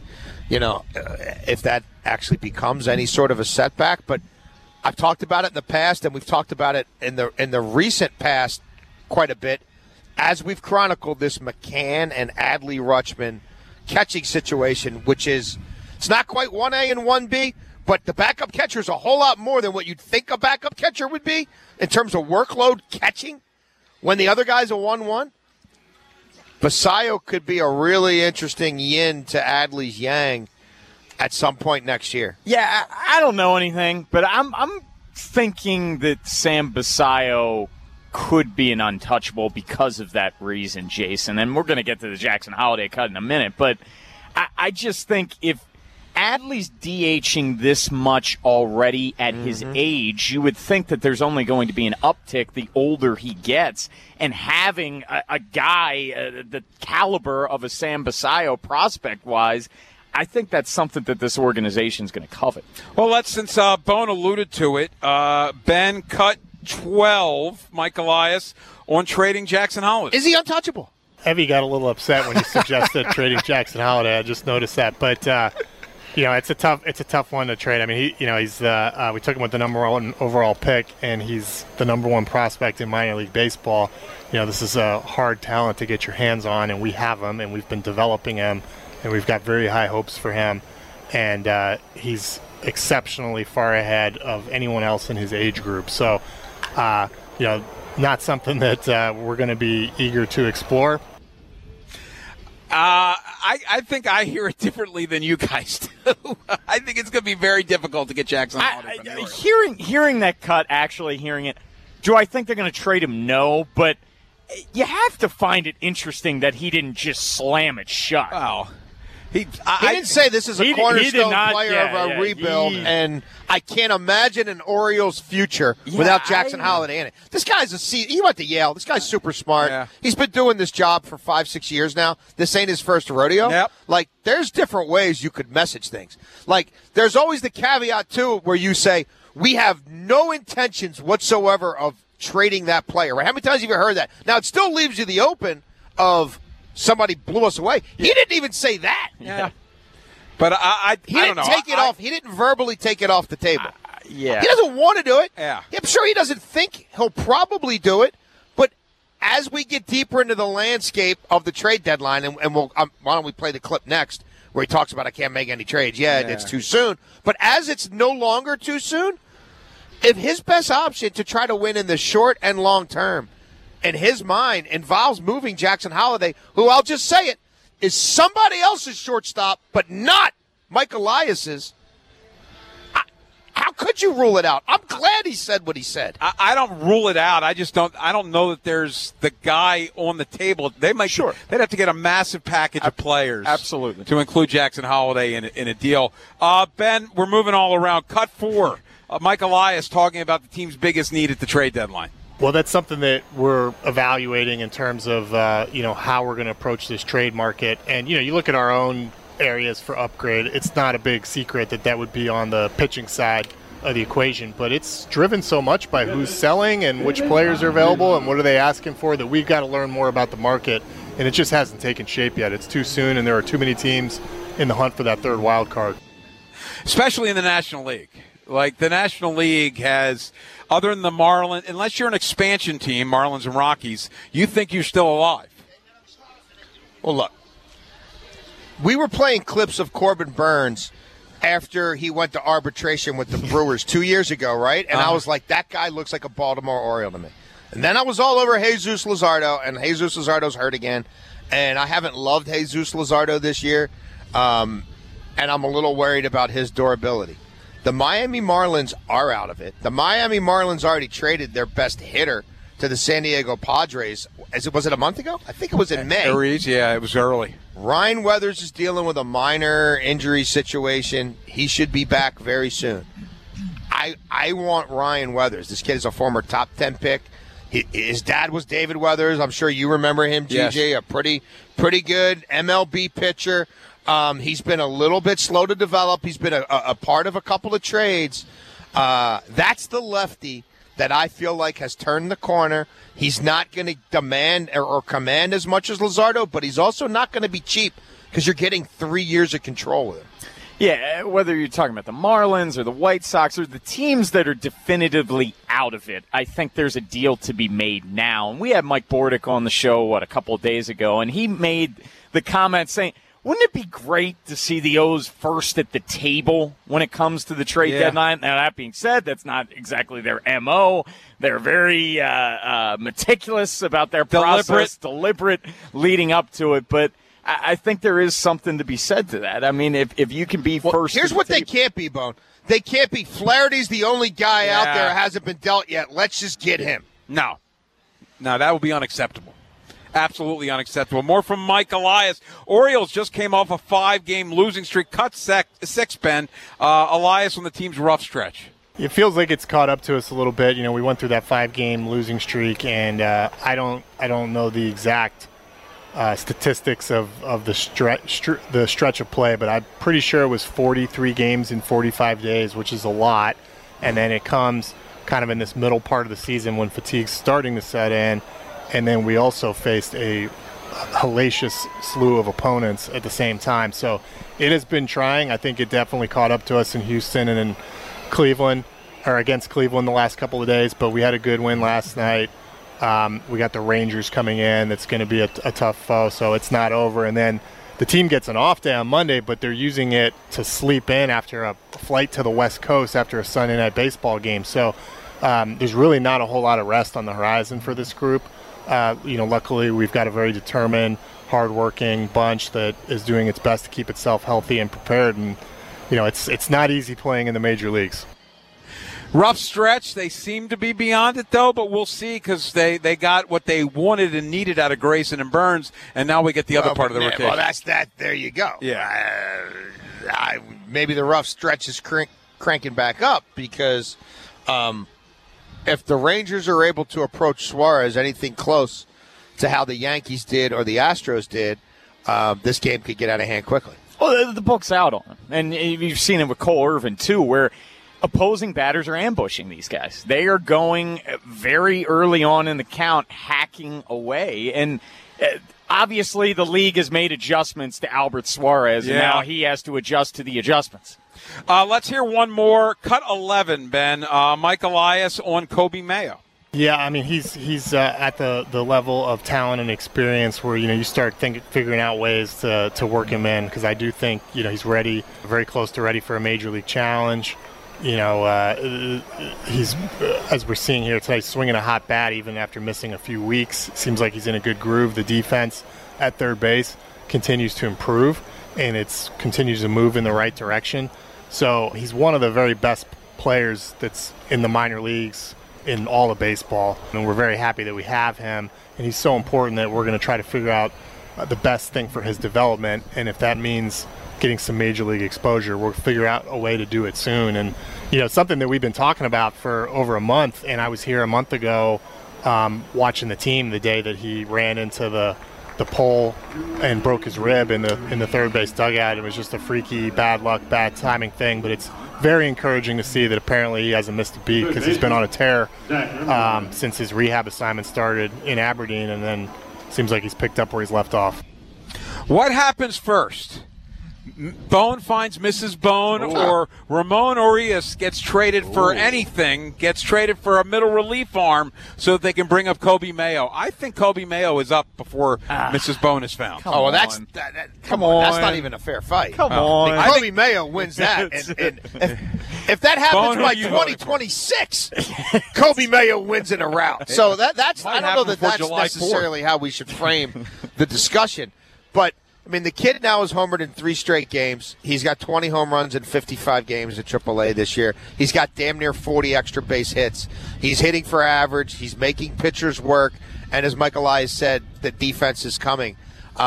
if that actually becomes any sort of a setback. But I've talked about it in the past, and we've talked about it in the recent past quite a bit, as we've chronicled this McCann and Adley Rutschman catching situation, which is, it's not quite 1A and 1B, but the backup catcher is a whole lot more than what you'd think a backup catcher would be in terms of workload catching when the other guy's a 1-1. Basayo could be a really interesting yin to Adley's yang at some point next year. Yeah, I don't know anything, but I'm thinking that Sam Basayo could be an untouchable because of that reason, Jason. And we're going to get to the Jackson Holiday cut in a minute, but I just think if Adley's DHing this much already at his age, you would think that there's only going to be an uptick the older he gets. And having a guy the caliber of a Sam Basayo prospect-wise, I think that's something that this organization is going to covet. Well, since Bone alluded to it, Ben cut 12, Mike Elias, on trading Jackson Holiday. Is he untouchable? Evie got a little upset when you suggested trading Jackson Holiday. I just noticed that, but it's a tough one to trade. I mean, he's we took him with the number 1 overall pick, and he's the number 1 prospect in minor league baseball. This is a hard talent to get your hands on, and we have him, and we've been developing him, and we've got very high hopes for him, and he's exceptionally far ahead of anyone else in his age group. So, not something that we're going to be eager to explore. I think I hear it differently than you guys do. I think it's going to be very difficult to get Jackson Holiday. Hearing that cut, actually hearing it, do I think they're going to trade him? No, but you have to find it interesting that he didn't just slam it shut. Oh. He didn't say this is a cornerstone player of a rebuild, and I can't imagine an Orioles future without Jackson Holiday in it. This guy's he went to Yale. This guy's super smart. Yeah. He's been doing this job for 5-6 years now. This ain't his first rodeo. Yep. Like, there's different ways you could message things. Like, there's always the caveat, too, where you say, we have no intentions whatsoever of trading that player. Right? How many times have you heard that? Now, it still leaves you the open of somebody blew us away. He didn't even say that. Yeah. But I don't know. Take it off. He didn't verbally take it off the table. He doesn't want to do it. Yeah. I'm sure he doesn't think he'll probably do it. But as we get deeper into the landscape of the trade deadline, and we'll why don't we play the clip next where he talks about I can't make any trades yet. It's too soon. But as it's no longer too soon, if his best option to try to win in the short and long term in his mind involves moving Jackson Holiday, who I'll just say it, is somebody else's shortstop, but not Mike Elias's. How could you rule it out? I'm glad he said what he said. I don't rule it out. I don't know that there's the guy on the table. They might. Sure. They'd have to get a massive package of players. Absolutely. To include Jackson Holiday in a deal. Ben, we're moving all around. Cut 4. Mike Elias talking about the team's biggest need at the trade deadline. Well, that's something that we're evaluating in terms of how we're going to approach this trade market. And you look at our own areas for upgrade. It's not a big secret that would be on the pitching side of the equation, but it's driven so much by who's selling and which players are available and what are they asking for that we've got to learn more about the market. And it just hasn't taken shape yet. It's too soon, and there are too many teams in the hunt for that third wild card. Especially in the National League. Like, the National League has, other than the Marlins, unless you're an expansion team, Marlins and Rockies, you think you're still alive. Well, look, we were playing clips of Corbin Burns after he went to arbitration with the Brewers 2 years ago, right? And I was like, that guy looks like a Baltimore Oriole to me. And then I was all over Jesus Luzardo, and Jesus Luzardo's hurt again. And I haven't loved Jesus Luzardo this year, and I'm a little worried about his durability. The Miami Marlins are out of it. The Miami Marlins already traded their best hitter to the San Diego Padres. Was it a month ago? I think it was in May. Yeah, it was early. Ryan Weathers is dealing with a minor injury situation. He should be back very soon. I want Ryan Weathers. This kid is a former top 10 pick. His dad was David Weathers. I'm sure you remember him, GJ. Yes. A pretty good MLB pitcher. He's been a little bit slow to develop. He's been a part of a couple of trades. That's the lefty that I feel like has turned the corner. He's not going to demand or command as much as Luzardo, but he's also not going to be cheap because you're getting 3 years of control with him. Yeah, whether you're talking about the Marlins or the White Sox or the teams that are definitively out of it, I think there's a deal to be made now. And we had Mike Bordick on the show, a couple of days ago, and he made the comment saying, wouldn't it be great to see the O's first at the table when it comes to the trade deadline? Now, that being said, that's not exactly their MO. They're very meticulous about their process, deliberate leading up to it. But I think there is something to be said to that. I mean, if you can be first. Here's what they can't be, Bone. they can't be. Flaherty's the only guy out Yeah. there that hasn't been dealt yet. Let's just get him. No, that would be unacceptable. Absolutely unacceptable. More from Mike Elias. Orioles just came off a 5-game losing streak, cut 6, Ben. Elias on the team's rough stretch. It feels like it's caught up to us a little bit. You know, we went through that 5-game losing streak, and I don't know the exact statistics of the stretch of play, but I'm pretty sure it was 43 games in 45 days, which is a lot. And then it comes kind of in this middle part of the season when fatigue's starting to set in, and then we also faced a hellacious slew of opponents at the same time. So it has been trying. I think it definitely caught up to us in Houston and in Cleveland, or against Cleveland the last couple of days, but we had a good win last night. We got the Rangers coming in. That's going to be a tough foe, so it's not over. And then the team gets an off day on Monday, but they're using it to sleep in after a flight to the West Coast after a Sunday night baseball game. So there's really not a whole lot of rest on the horizon for this group. Luckily we've got a very determined, hardworking bunch that is doing its best to keep itself healthy and prepared. And it's not easy playing in the major leagues. Rough stretch. They seem to be beyond it, though, but we'll see because they got what they wanted and needed out of Grayson and Burns, and now we get the other part of the rotation. Well, that's that. There you go. Yeah. Maybe the rough stretch is cranking back up because if the Rangers are able to approach Suarez anything close to how the Yankees did or the Astros did, this game could get out of hand quickly. Well, the book's out on him. And you've seen it with Cole Irvin, too, where opposing batters are ambushing these guys. They are going very early on in the count, hacking away. And obviously the league has made adjustments to Albert Suarez, and now he has to adjust to the adjustments. Let's hear one more. Cut 11, Ben. Mike Elias on Kobe Mayo. Yeah, I mean, he's at the level of talent and experience where, you start figuring out ways to work him in, because I do think, he's ready, very close to ready for a major league challenge. He's, as we're seeing here tonight, swinging a hot bat even after missing a few weeks. Seems like he's in a good groove. The defense at third base continues to improve, and it continues to move in the right direction. So he's one of the very best players that's in the minor leagues in all of baseball, and we're very happy that we have him, and he's so important that we're going to try to figure out the best thing for his development, and if that means getting some major league exposure, we'll figure out a way to do it soon. And something that we've been talking about for over a month, and I was here a month ago watching the team the day that he ran into the pole and broke his rib in the third base dugout. It was just a freaky bad luck, bad timing thing, but it's very encouraging to see that apparently he hasn't missed a beat, because he's been on a tear since his rehab assignment started in Aberdeen, and then seems like he's picked up where he's left off. What happens first? Bone finds Mrs. Bone, or Ramon Urias gets traded for anything, gets traded for a middle relief arm so that they can bring up Kobe Mayo. I think Kobe Mayo is up before Mrs. Bone is found. Come on. That's not even a fair fight. Come on. Kobe Mayo wins that. And if that happens by 2026, Kobe Mayo wins in a round. So that's I don't know that that's necessarily how we should frame the discussion, but I mean, the kid now is homered in 3 straight games. He's got 20 home runs in 55 games at AAA this year. He's got damn near 40 extra base hits. He's hitting for average. He's making pitchers work. And as Mike Elias said, the defense is coming.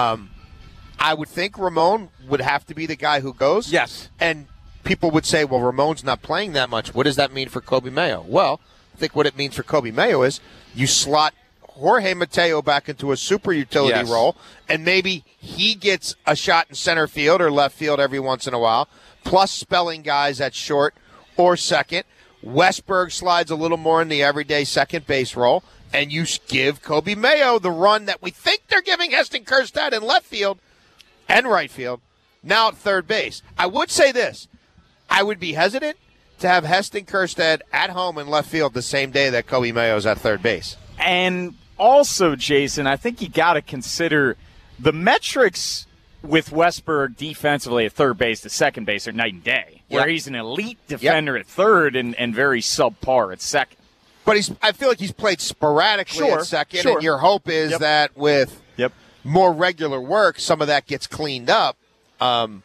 I would think Ramon would have to be the guy who goes. Yes. And people would say, well, Ramon's not playing that much. What does that mean for Kobe Mayo? Well, I think what it means for Kobe Mayo is you slot Jorge Mateo back into a super utility role, and maybe he gets a shot in center field or left field every once in a while, plus spelling guys at short or second. Westberg slides a little more in the everyday second base role, and you give Kobe Mayo the run that we think they're giving Heston Kjerstad in left field and right field, now at third base. I would say this. I would be hesitant to have Heston Kjerstad at home in left field the same day that Kobe Mayo's at third base. And also, Jason, I think you got to consider the metrics with Westberg defensively at third base to second base are night and day, where he's an elite defender at third and very subpar at second. But I feel like he's played sporadically at second, and your hope is that with more regular work, some of that gets cleaned up.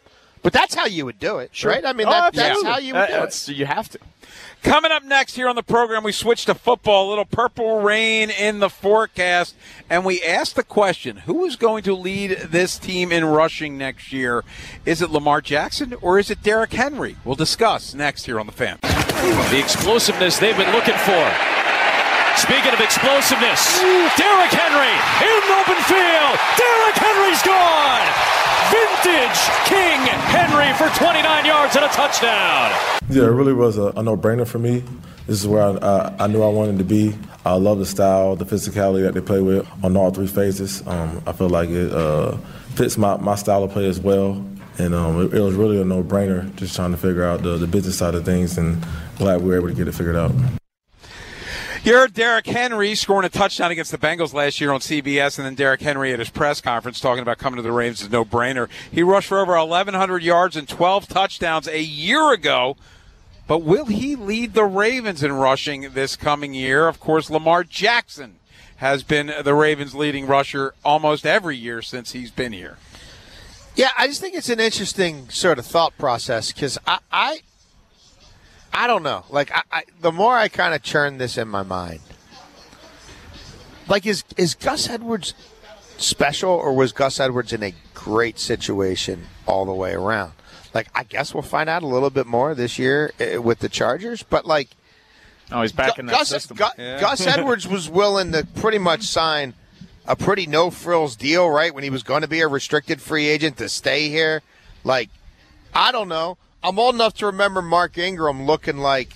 But that's how you would do it, right? I mean, that's how you would do it. You have to. Coming up next here on the program, we switch to football. A little purple rain in the forecast. And we asked the question, who is going to lead this team in rushing next year? Is it Lamar Jackson or is it Derrick Henry? We'll discuss next here on The Fan. The explosiveness they've been looking for. Speaking of explosiveness, Derrick Henry in open field. Derrick Henry's gone. Vintage King Henry for 29 yards and a touchdown. Yeah, it really was a no-brainer for me. This is where I knew I wanted to be. I love the style, the physicality that they play with on all three phases. I feel like it fits my style of play as well. And it was really a no-brainer just trying to figure out the business side of things, and glad we were able to get it figured out. You heard Derrick Henry scoring a touchdown against the Bengals last year on CBS, and then Derrick Henry at his press conference talking about coming to the Ravens is a no-brainer. He rushed for over 1,100 yards and 12 touchdowns a year ago. But will he lead the Ravens in rushing this coming year? Of course, Lamar Jackson has been the Ravens' leading rusher almost every year since he's been here. Yeah, I just think it's an interesting sort of thought process because I don't know. Like, the more I kind of churn this in my mind, like, is Gus Edwards special, or was Gus Edwards in a great situation all the way around? Like, I guess we'll find out a little bit more this year with the Chargers, but, like, he's back in that system. Gus Edwards was willing to pretty much sign a pretty no-frills deal, right, when he was going to be a restricted free agent to stay here. Like, I don't know. I'm old enough to remember Mark Ingram looking like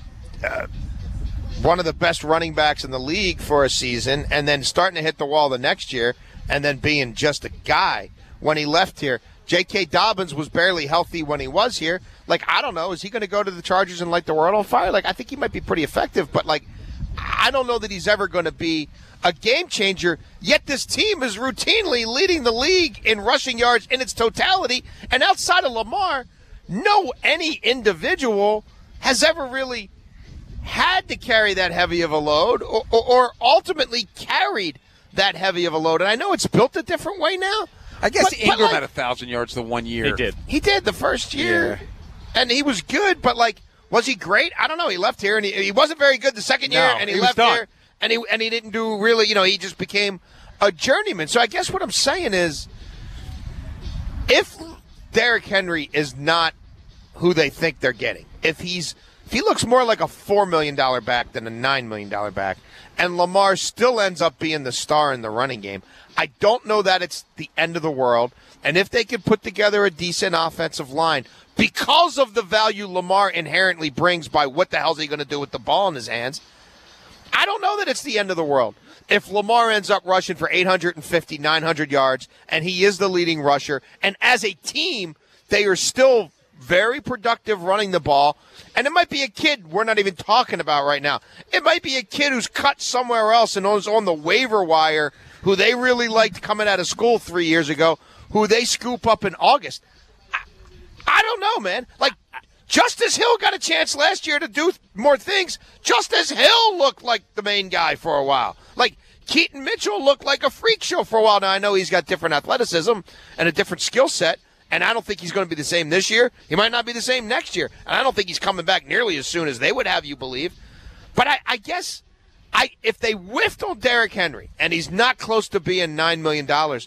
one of the best running backs in the league for a season, and then starting to hit the wall the next year, and then being just a guy when he left here. J.K. Dobbins was barely healthy when he was here. Like, I don't know. Is he going to go to the Chargers and light the world on fire? Like, I think he might be pretty effective, but, like, I don't know that he's ever going to be a game changer, yet this team is routinely leading the league in rushing yards in its totality, and outside of Lamar, any individual has ever really had to carry that heavy of a load or ultimately carried that heavy of a load. And I know it's built a different way now. I guess Ingram had 1,000 yards the 1 year. He did the first year. Yeah. And he was good, but, like, was he great? I don't know. He left here, and he wasn't very good the second year, and he left here, and he didn't do really, he just became a journeyman. So I guess what I'm saying is, if Derrick Henry is not who they think they're getting, if he looks more like a $4 million back than a $9 million back, and Lamar still ends up being the star in the running game, I don't know that it's the end of the world. And if they could put together a decent offensive line, because of the value Lamar inherently brings by what the hell is he going to do with the ball in his hands, I don't know that it's the end of the world. If Lamar ends up rushing for 850, 900 yards, and he is the leading rusher, and as a team, they are still very productive running the ball, and it might be a kid we're not even talking about right now. It might be a kid who's cut somewhere else and is on the waiver wire, who they really liked coming out of school 3 years ago, who they scoop up in August. I don't know, man. Like, Justice Hill got a chance last year to do more things. Justice Hill looked like the main guy for a while. Like, Keaton Mitchell looked like a freak show for a while. Now, I know he's got different athleticism and a different skill set, and I don't think he's going to be the same this year. He might not be the same next year. And I don't think he's coming back nearly as soon as they would have you believe. But I guess if they whiffed on Derrick Henry and he's not close to being $9 million,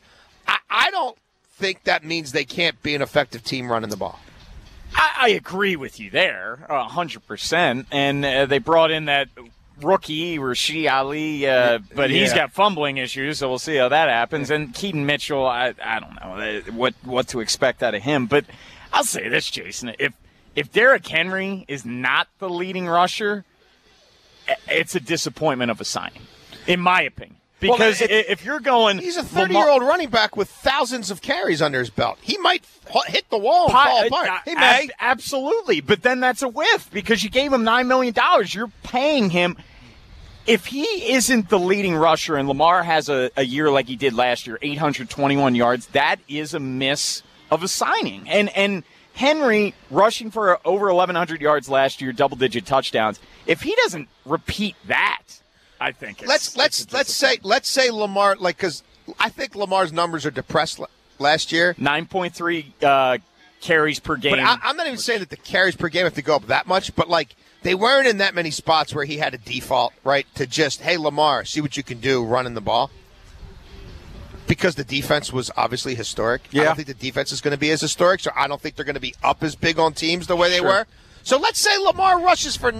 I don't think that means they can't be an effective team running the ball. I agree with you there, 100%. And they brought in that rookie, Rashid Ali, but he's got fumbling issues, so we'll see how that happens. And Keaton Mitchell, I don't know what to expect out of him. But I'll say this, Jason. If Derrick Henry is not the leading rusher, it's a disappointment of a signing, in my opinion. Because if you're going... He's a 30-year-old running back with thousands of carries under his belt. He might hit the wall and fall apart. He may. Absolutely. But then that's a whiff because you gave him $9 million. You're paying him. If he isn't the leading rusher and Lamar has a year like he did last year, 821 yards, that is a miss of a signing. And Henry rushing for over 1,100 yards last year, double-digit touchdowns. If he doesn't repeat that, I think let's say Lamar, like, because I think Lamar's numbers are depressed last year. 9.3 carries per game. But I'm not even saying that the carries per game have to go up that much, but like they weren't in that many spots where he had a default, right, to just, hey, Lamar, see what you can do running the ball. Because the defense was obviously historic. Yeah. I don't think the defense is going to be as historic, so I don't think they're going to be up as big on teams the way they were. So let's say Lamar rushes for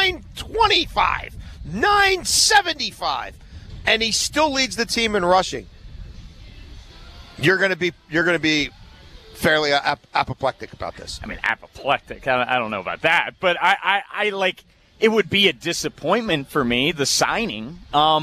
925, 975, and he still leads the team in rushing. You're going to be fairly apoplectic about this. I mean, apoplectic. I don't know about that, but I like it would be a disappointment for me, the signing.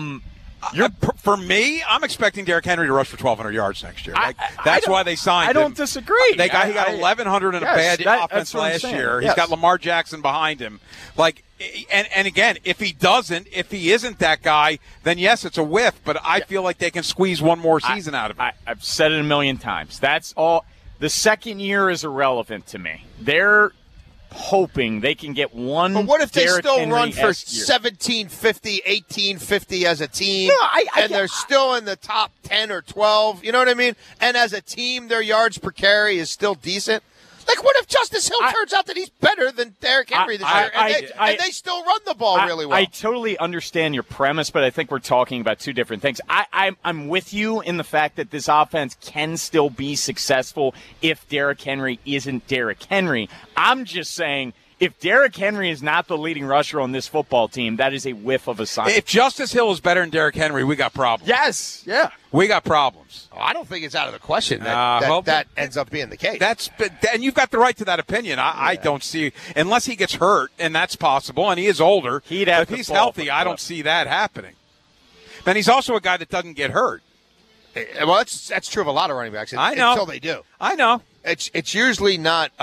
For me, I'm expecting Derrick Henry to rush for 1,200 yards next year. That's why they signed him. I don't disagree. He got 1,100 in a bad offense last year. He's got Lamar Jackson behind him. And again, if he isn't that guy, then yes, it's a whiff. But I feel like they can squeeze one more season out of him. I've said it a million times. That's all. The second year is irrelevant to me. They're hoping they can get one. But what if they Derrick still Henry run for 1750, 1850 as a team, No, they're still in the top 10 or 12? You know what I mean? And as a team, their yards per carry is still decent. Like, what if Justice Hill turns out that he's better than Derrick Henry this year, and they still run the ball really well? I totally understand your premise, but I think we're talking about two different things. I'm with you in the fact that this offense can still be successful if Derrick Henry isn't Derrick Henry. I'm just saying, if Derrick Henry is not the leading rusher on this football team, that is a whiff of a sign. If Justice Hill is better than Derrick Henry, we got problems. Yes, yeah. We got problems. Oh, I don't think it's out of the question that ends up being the case. And you've got the right to that opinion. I don't see, unless he gets hurt, and that's possible, and he is older. If he's healthy, I don't see that happening. And he's also a guy that doesn't get hurt. Well, that's true of a lot of running backs. I know. Until they do. I know. It's usually not.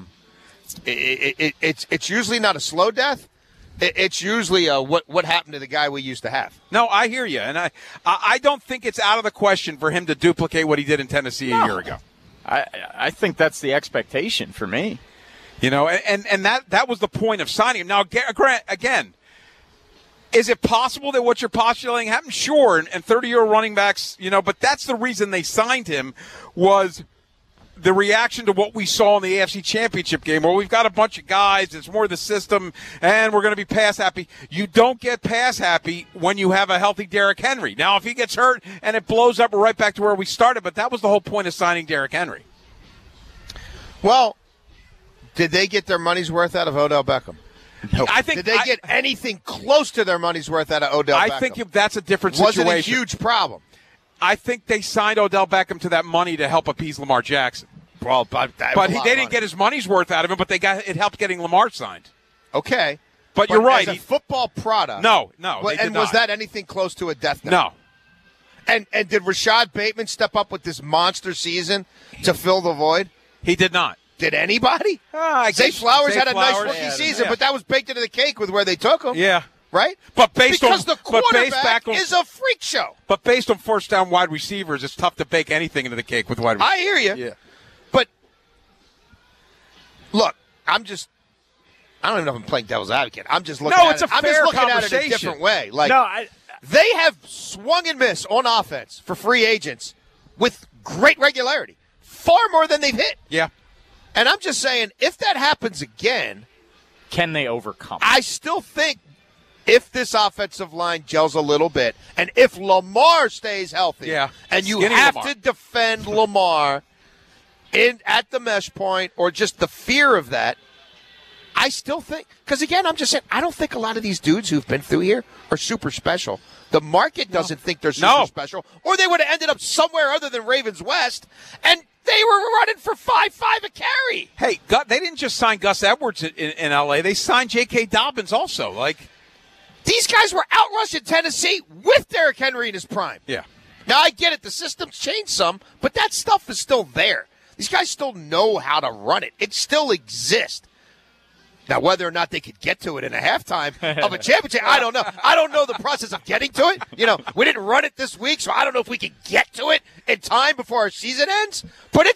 It's usually not a slow death. It's usually what happened to the guy we used to have. No, I hear you, and I don't think it's out of the question for him to duplicate what he did in Tennessee a year ago. I think that's the expectation for me. You know, and that was the point of signing him. Now, again, is it possible that what you're postulating happened? Sure, and 30-year running backs, you know, but that's the reason they signed him was the reaction to what we saw in the AFC Championship game, where we've got a bunch of guys, it's more the system, and we're going to be pass happy. You don't get pass happy when you have a healthy Derrick Henry. Now, if he gets hurt and it blows up, we're right back to where we started, but that was the whole point of signing Derrick Henry. Well, did they get their money's worth out of Odell Beckham? No. Did they get anything close to their money's worth out of Odell Beckham? I think that's a different situation. Was it a huge problem? I think they signed Odell Beckham to that money to help appease Lamar Jackson. Well, but they didn't get his money's worth out of him, but it helped getting Lamar signed. Okay. But you're right. As a football product. No. And was that anything close to a death knell? No. And did Rashad Bateman step up with this monster season to fill the void? He did not. Did anybody? Zay Flowers had a nice rookie season, but that was baked into the cake with where they took him. Yeah. Right? Because the quarterback is a freak show. But based on first down wide receivers, it's tough to bake anything into the cake with wide receivers. I hear you. Yeah. But, look, I don't even know if I'm playing devil's advocate. I'm just looking at it. I'm just looking at it a different way. They have swung and missed on offense for free agents with great regularity, far more than they've hit. Yeah. And I'm just saying, if that happens again, can they overcome? I still think if this offensive line gels a little bit, and if Lamar stays healthy, and you have to defend Lamar at the mesh point or just the fear of that, I still think, because again, I'm just saying, I don't think a lot of these dudes who've been through here are super special. The market doesn't think they're super special, or they would have ended up somewhere other than Ravens West, and they were running for 5.5 a carry. Hey, they didn't just sign Gus Edwards in L.A. They signed J.K. Dobbins also. These guys were out rushing Tennessee with Derrick Henry in his prime. Yeah. Now, I get it. The system's changed some, but that stuff is still there. These guys still know how to run it. It still exists. Now, whether or not they could get to it in a halftime of a championship, I don't know. I don't know the process of getting to it. You know, we didn't run it this week, so I don't know if we can get to it in time before our season ends, but it's there.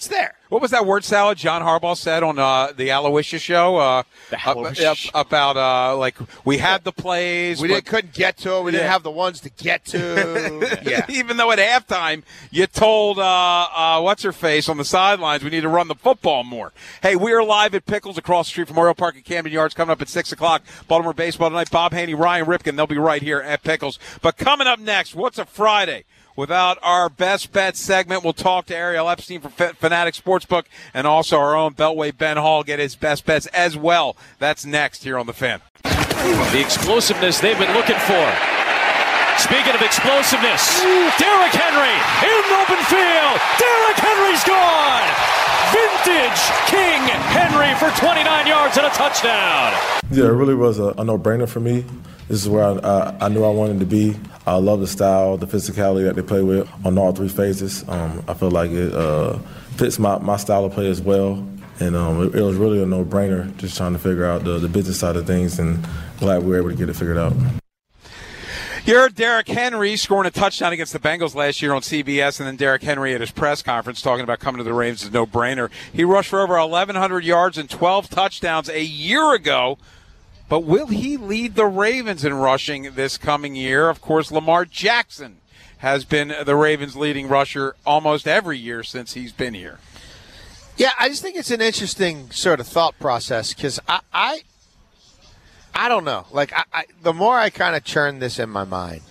what was that word salad John Harbaugh said on the Aloysius show? About like we had the plays. We couldn't get to it. We didn't have the ones to get to. Yeah. Even though at halftime you told what's-her-face on the sidelines we need to run the football more. Hey, we are live at Pickles across the street from Memorial Park at Camden Yards coming up at 6 o'clock. Baltimore baseball tonight. Bob Haney, Ryan Ripken, they'll be right here at Pickles. But coming up next, what's a Friday without our best bet segment? We'll talk to Ariel Epstein from Fanatic Sportsbook and also our own Beltway Ben Hall get his best bets as well. That's next here on The Fan. The explosiveness they've been looking for. Speaking of explosiveness, Derrick Henry in open field. Derrick Henry's gone. Vintage King Henry for 29 yards and a touchdown. Yeah, it really was a no-brainer for me. This is where I knew I wanted to be. I love the style, the physicality that they play with on all three phases. I feel like it fits my style of play as well. And it was really a no-brainer just trying to figure out the business side of things, and glad we were able to get it figured out. You heard Derrick Henry scoring a touchdown against the Bengals last year on CBS, and then Derrick Henry at his press conference talking about coming to the Ravens is a no-brainer. He rushed for over 1,100 yards and 12 touchdowns a year ago. But will he lead the Ravens in rushing this coming year? Of course, Lamar Jackson has been the Ravens' leading rusher almost every year since he's been here. Yeah, I just think it's an interesting sort of thought process because I don't know. Like, the more I kind of churn this in my mind,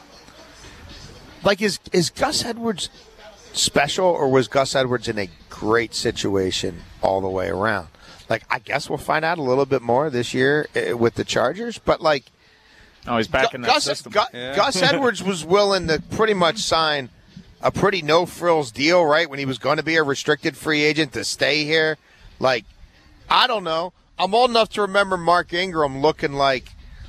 like, is Gus Edwards special, or was Gus Edwards in a great situation all the way around? Like, I guess we'll find out a little bit more this year with the Chargers, but, like, he's back in that system. Gus Edwards was willing to pretty much sign a pretty no-frills deal, right, when he was going to be a restricted free agent to stay here. Like, I don't know. I'm old enough to remember Mark Ingram looking like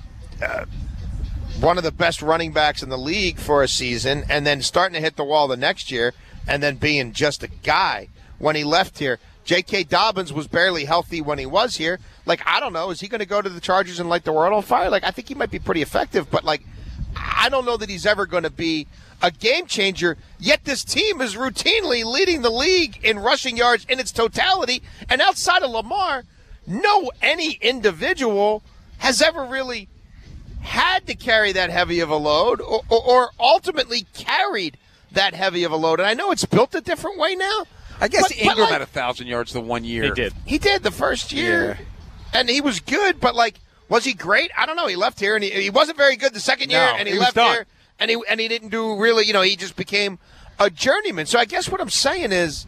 one of the best running backs in the league for a season and then starting to hit the wall the next year and then being just a guy when he left here. J.K. Dobbins was barely healthy when he was here. Like, I don't know. Is he going to go to the Chargers and light the world on fire? Like, I think he might be pretty effective, but, like, I don't know that he's ever going to be a game changer, yet this team is routinely leading the league in rushing yards in its totality, and outside of Lamar, any individual has ever really had to carry that heavy of a load or ultimately carried that heavy of a load. And I know it's built a different way now. I guess Ingram had 1,000 yards the 1 year. He did the first year. Yeah. And he was good, but, like, was he great? I don't know. He left here, and he wasn't very good the second year, and he left here, and he didn't do really, he just became a journeyman. So I guess what I'm saying is,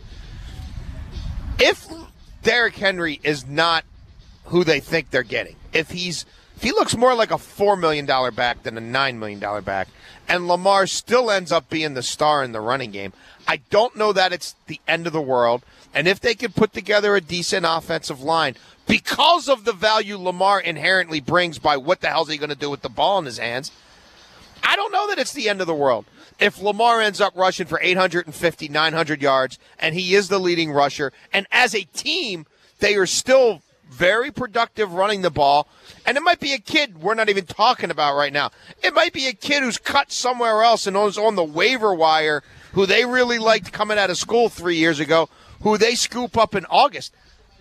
if Derrick Henry is not who they think they're getting, if he looks more like a $4 million back than a $9 million back, and Lamar still ends up being the star in the running game, I don't know that it's the end of the world. And if they could put together a decent offensive line, because of the value Lamar inherently brings by what the hell is he going to do with the ball in his hands, I don't know that it's the end of the world. If Lamar ends up rushing for 850, 900 yards, and he is the leading rusher, and as a team, they are still very productive running the ball, and it might be a kid we're not even talking about right now. It might be a kid who's cut somewhere else and is on the waiver wire, who they really liked coming out of school 3 years ago, who they scoop up in August.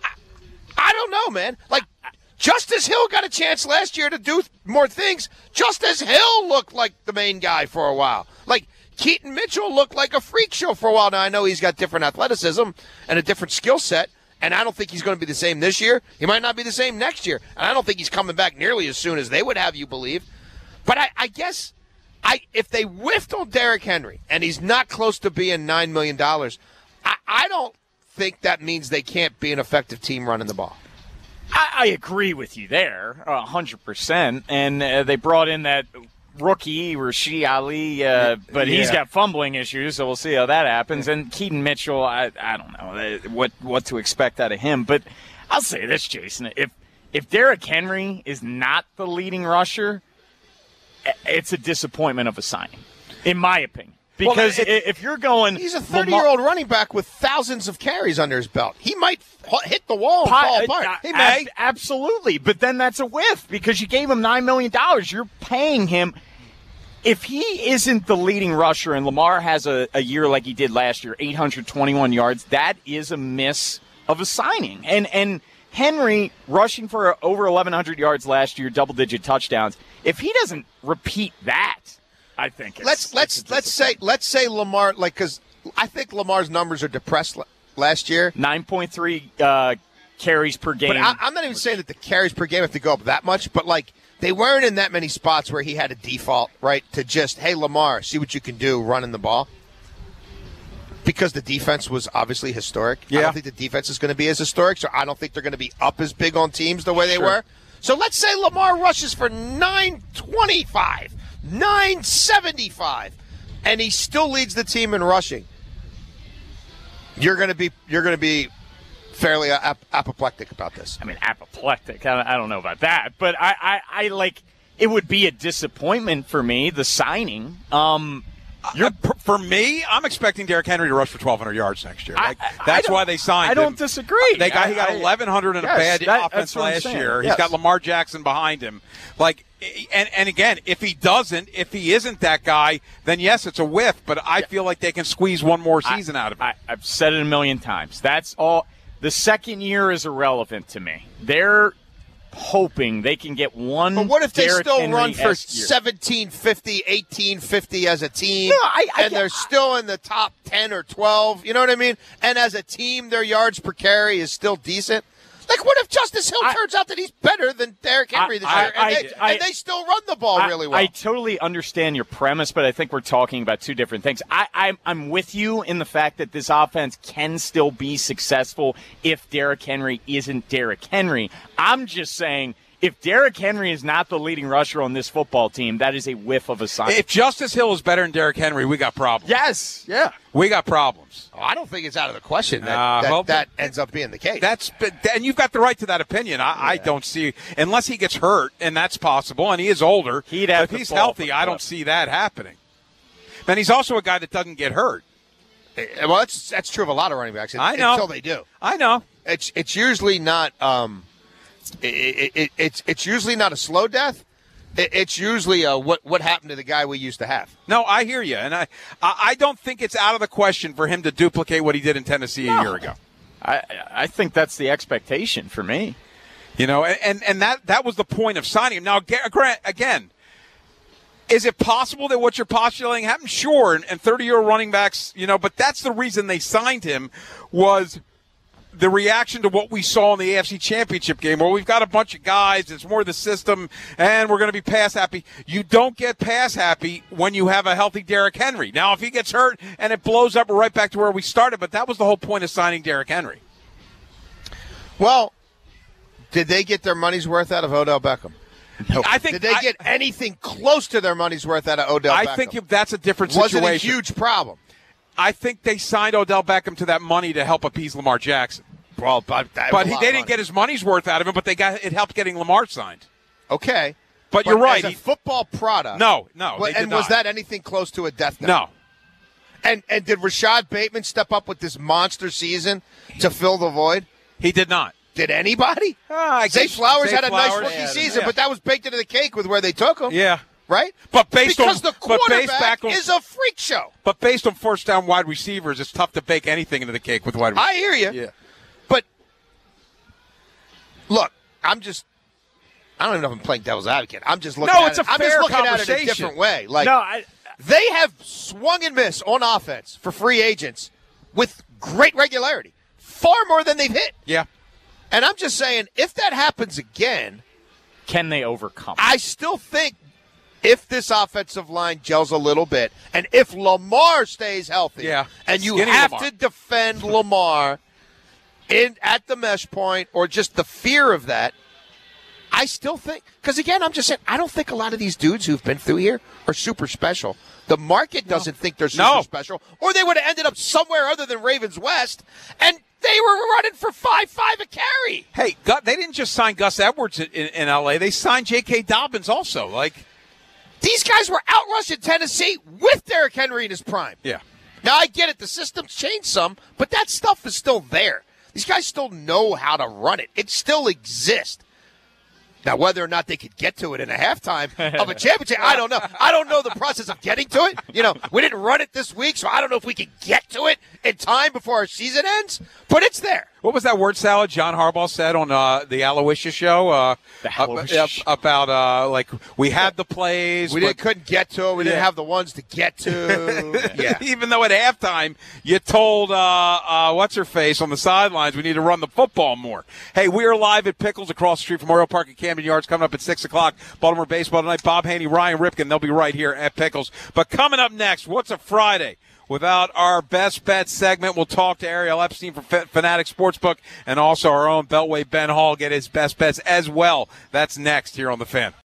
I don't know, man. Like, Justice Hill got a chance last year to do more things. Justice Hill looked like the main guy for a while. Like, Keaton Mitchell looked like a freak show for a while. Now, I know he's got different athleticism and a different skill set, and I don't think he's going to be the same this year. He might not be the same next year, and I don't think he's coming back nearly as soon as they would have you believe. But I guess if they whiffed on Derrick Henry and he's not close to being $9 million, I don't think that means they can't be an effective team running the ball. I agree with you there, 100%. And they brought in that rookie, Rashid Ali, but he's got fumbling issues, so we'll see how that happens. And Keaton Mitchell, I don't know what to expect out of him. But I'll say this, Jason. If Derrick Henry is not the leading rusher, it's a disappointment of a signing, in my opinion. Because if you're going... He's a 30-year-old running back with thousands of carries under his belt. He might hit the wall and fall apart. He may. Absolutely. But then that's a whiff because you gave him $9 million. You're paying him. if he isn't the leading rusher and Lamar has a year like he did last year, 821 yards, that is a miss of a signing. And Henry rushing for over 1,100 yards last year, double-digit touchdowns. If he doesn't repeat that, I think let's say Lamar, like, because I think Lamar's numbers are depressed last year. 9.3 carries per game. But I'm not even saying that the carries per game have to go up that much, but like they weren't in that many spots where he had a default, right, to just, hey, Lamar, see what you can do running the ball. Because the defense was obviously historic. Yeah. I don't think the defense is going to be as historic, so I don't think they're going to be up as big on teams the way they were. So let's say Lamar rushes for 925, 975, and he still leads the team in rushing. You're going to be fairly apoplectic about this. I mean, apoplectic. I don't know about that, but I like it would be a disappointment for me, the signing. For me, I'm expecting Derrick Henry to rush for 1,200 yards next year. That's why they signed him. I don't disagree. He got 1,100 in a bad offense last year. He's got Lamar Jackson behind him. And again, if he isn't that guy, then yes, it's a whiff. But I feel like they can squeeze one more season out of it. I've said it a million times. That's all. The second year is irrelevant to me. They're hoping they can get one. But what if they Derrick still Henry run for 1750, 1850 as a team, and they're still in the top 10 or 12? You know what I mean? And as a team, their yards per carry is still decent. Like, what if Justice Hill turns out that he's better than Derrick Henry this year, and they still run the ball really well? I totally understand your premise, but I think we're talking about two different things. I'm with you in the fact that this offense can still be successful if Derrick Henry isn't Derrick Henry. I'm just saying, if Derrick Henry is not the leading rusher on this football team, that is a whiff of a sign. If Justice Hill is better than Derrick Henry, we got problems. Yes, yeah. We got problems. I don't think it's out of the question that ends up being the case. And you've got the right to that opinion. I don't see, unless he gets hurt, and that's possible, and he is older. If he's healthy, I don't see that happening. And he's also a guy that doesn't get hurt. Well, that's true of a lot of running backs. I know. Until they do. I know. It's usually not. It's usually not a slow death. It's usually what happened to the guy we used to have. No, I hear you, and I don't think it's out of the question for him to duplicate what he did in Tennessee a year ago. I think that's the expectation for me. You know, and that was the point of signing him. Now, again, is it possible that what you're postulating happened? Sure, and 30-year running backs, but that's the reason they signed him was the reaction to what we saw in the AFC Championship game, where we've got a bunch of guys, it's more the system, and we're going to be pass happy. You don't get pass happy when you have a healthy Derrick Henry. Now, if he gets hurt and it blows up, we're right back to where we started, but that was the whole point of signing Derrick Henry. Well, did they get their money's worth out of Odell Beckham? No. Did they get anything close to their money's worth out of Odell Beckham? I think that's a different situation. Was it a huge problem? I think they signed Odell Beckham to that money to help appease Lamar Jackson. Well, but they didn't get his money's worth out of him, but it helped getting Lamar signed. Okay. But you're right. As a football product. No. And was that anything close to a death knell? No. And did Rashad Bateman step up with this monster season to fill the void? He did not. Did anybody? Zay Flowers had a nice rookie season, but that was baked into the cake with where they took him. Yeah. Right? Because the quarterback is a freak show. But based on first down wide receivers, it's tough to bake anything into the cake with wide receivers. I hear you. Yeah. But, look, I don't even know if I'm playing devil's advocate. I'm just looking at it. I'm just looking at it a different way. They have swung and missed on offense for free agents with great regularity, far more than they've hit. Yeah. And I'm just saying, if that happens again, can they overcome? I still think if this offensive line gels a little bit, and if Lamar stays healthy, and you have to defend Lamar at the mesh point or just the fear of that, I still think, because again, I'm just saying, I don't think a lot of these dudes who've been through here are super special. The market doesn't think they're super special, or they would have ended up somewhere other than Ravens West, and they were running for 5.5 a carry. Hey, they didn't just sign Gus Edwards in L.A. They signed J.K. Dobbins also. These guys were outrushed in Tennessee with Derrick Henry in his prime. Yeah. Now, I get it. The system's changed some, but that stuff is still there. These guys still know how to run it. It still exists. Now, whether or not they could get to it in a halftime of a championship, I don't know. I don't know the process of getting to it. We didn't run it this week, so I don't know if we can get to it in time before our season ends, but it's there. What was that word salad John Harbaugh said on the Aloysius show? About like we had the plays. We couldn't get to it. We didn't have the ones to get to. Yeah. Even though at halftime you told what's-her-face on the sidelines we need to run the football more. Hey, we are live at Pickles across the street from Memorial Park at Camden Yards coming up at 6 o'clock. Baltimore baseball tonight. Bob Haney, Ryan Ripken, they'll be right here at Pickles. But coming up next, what's a Friday without our Best Bets segment? We'll talk to Ariel Epstein from Fanatic Sportsbook and also our own Beltway Ben Hall get his best bets as well. That's next here on The Fan.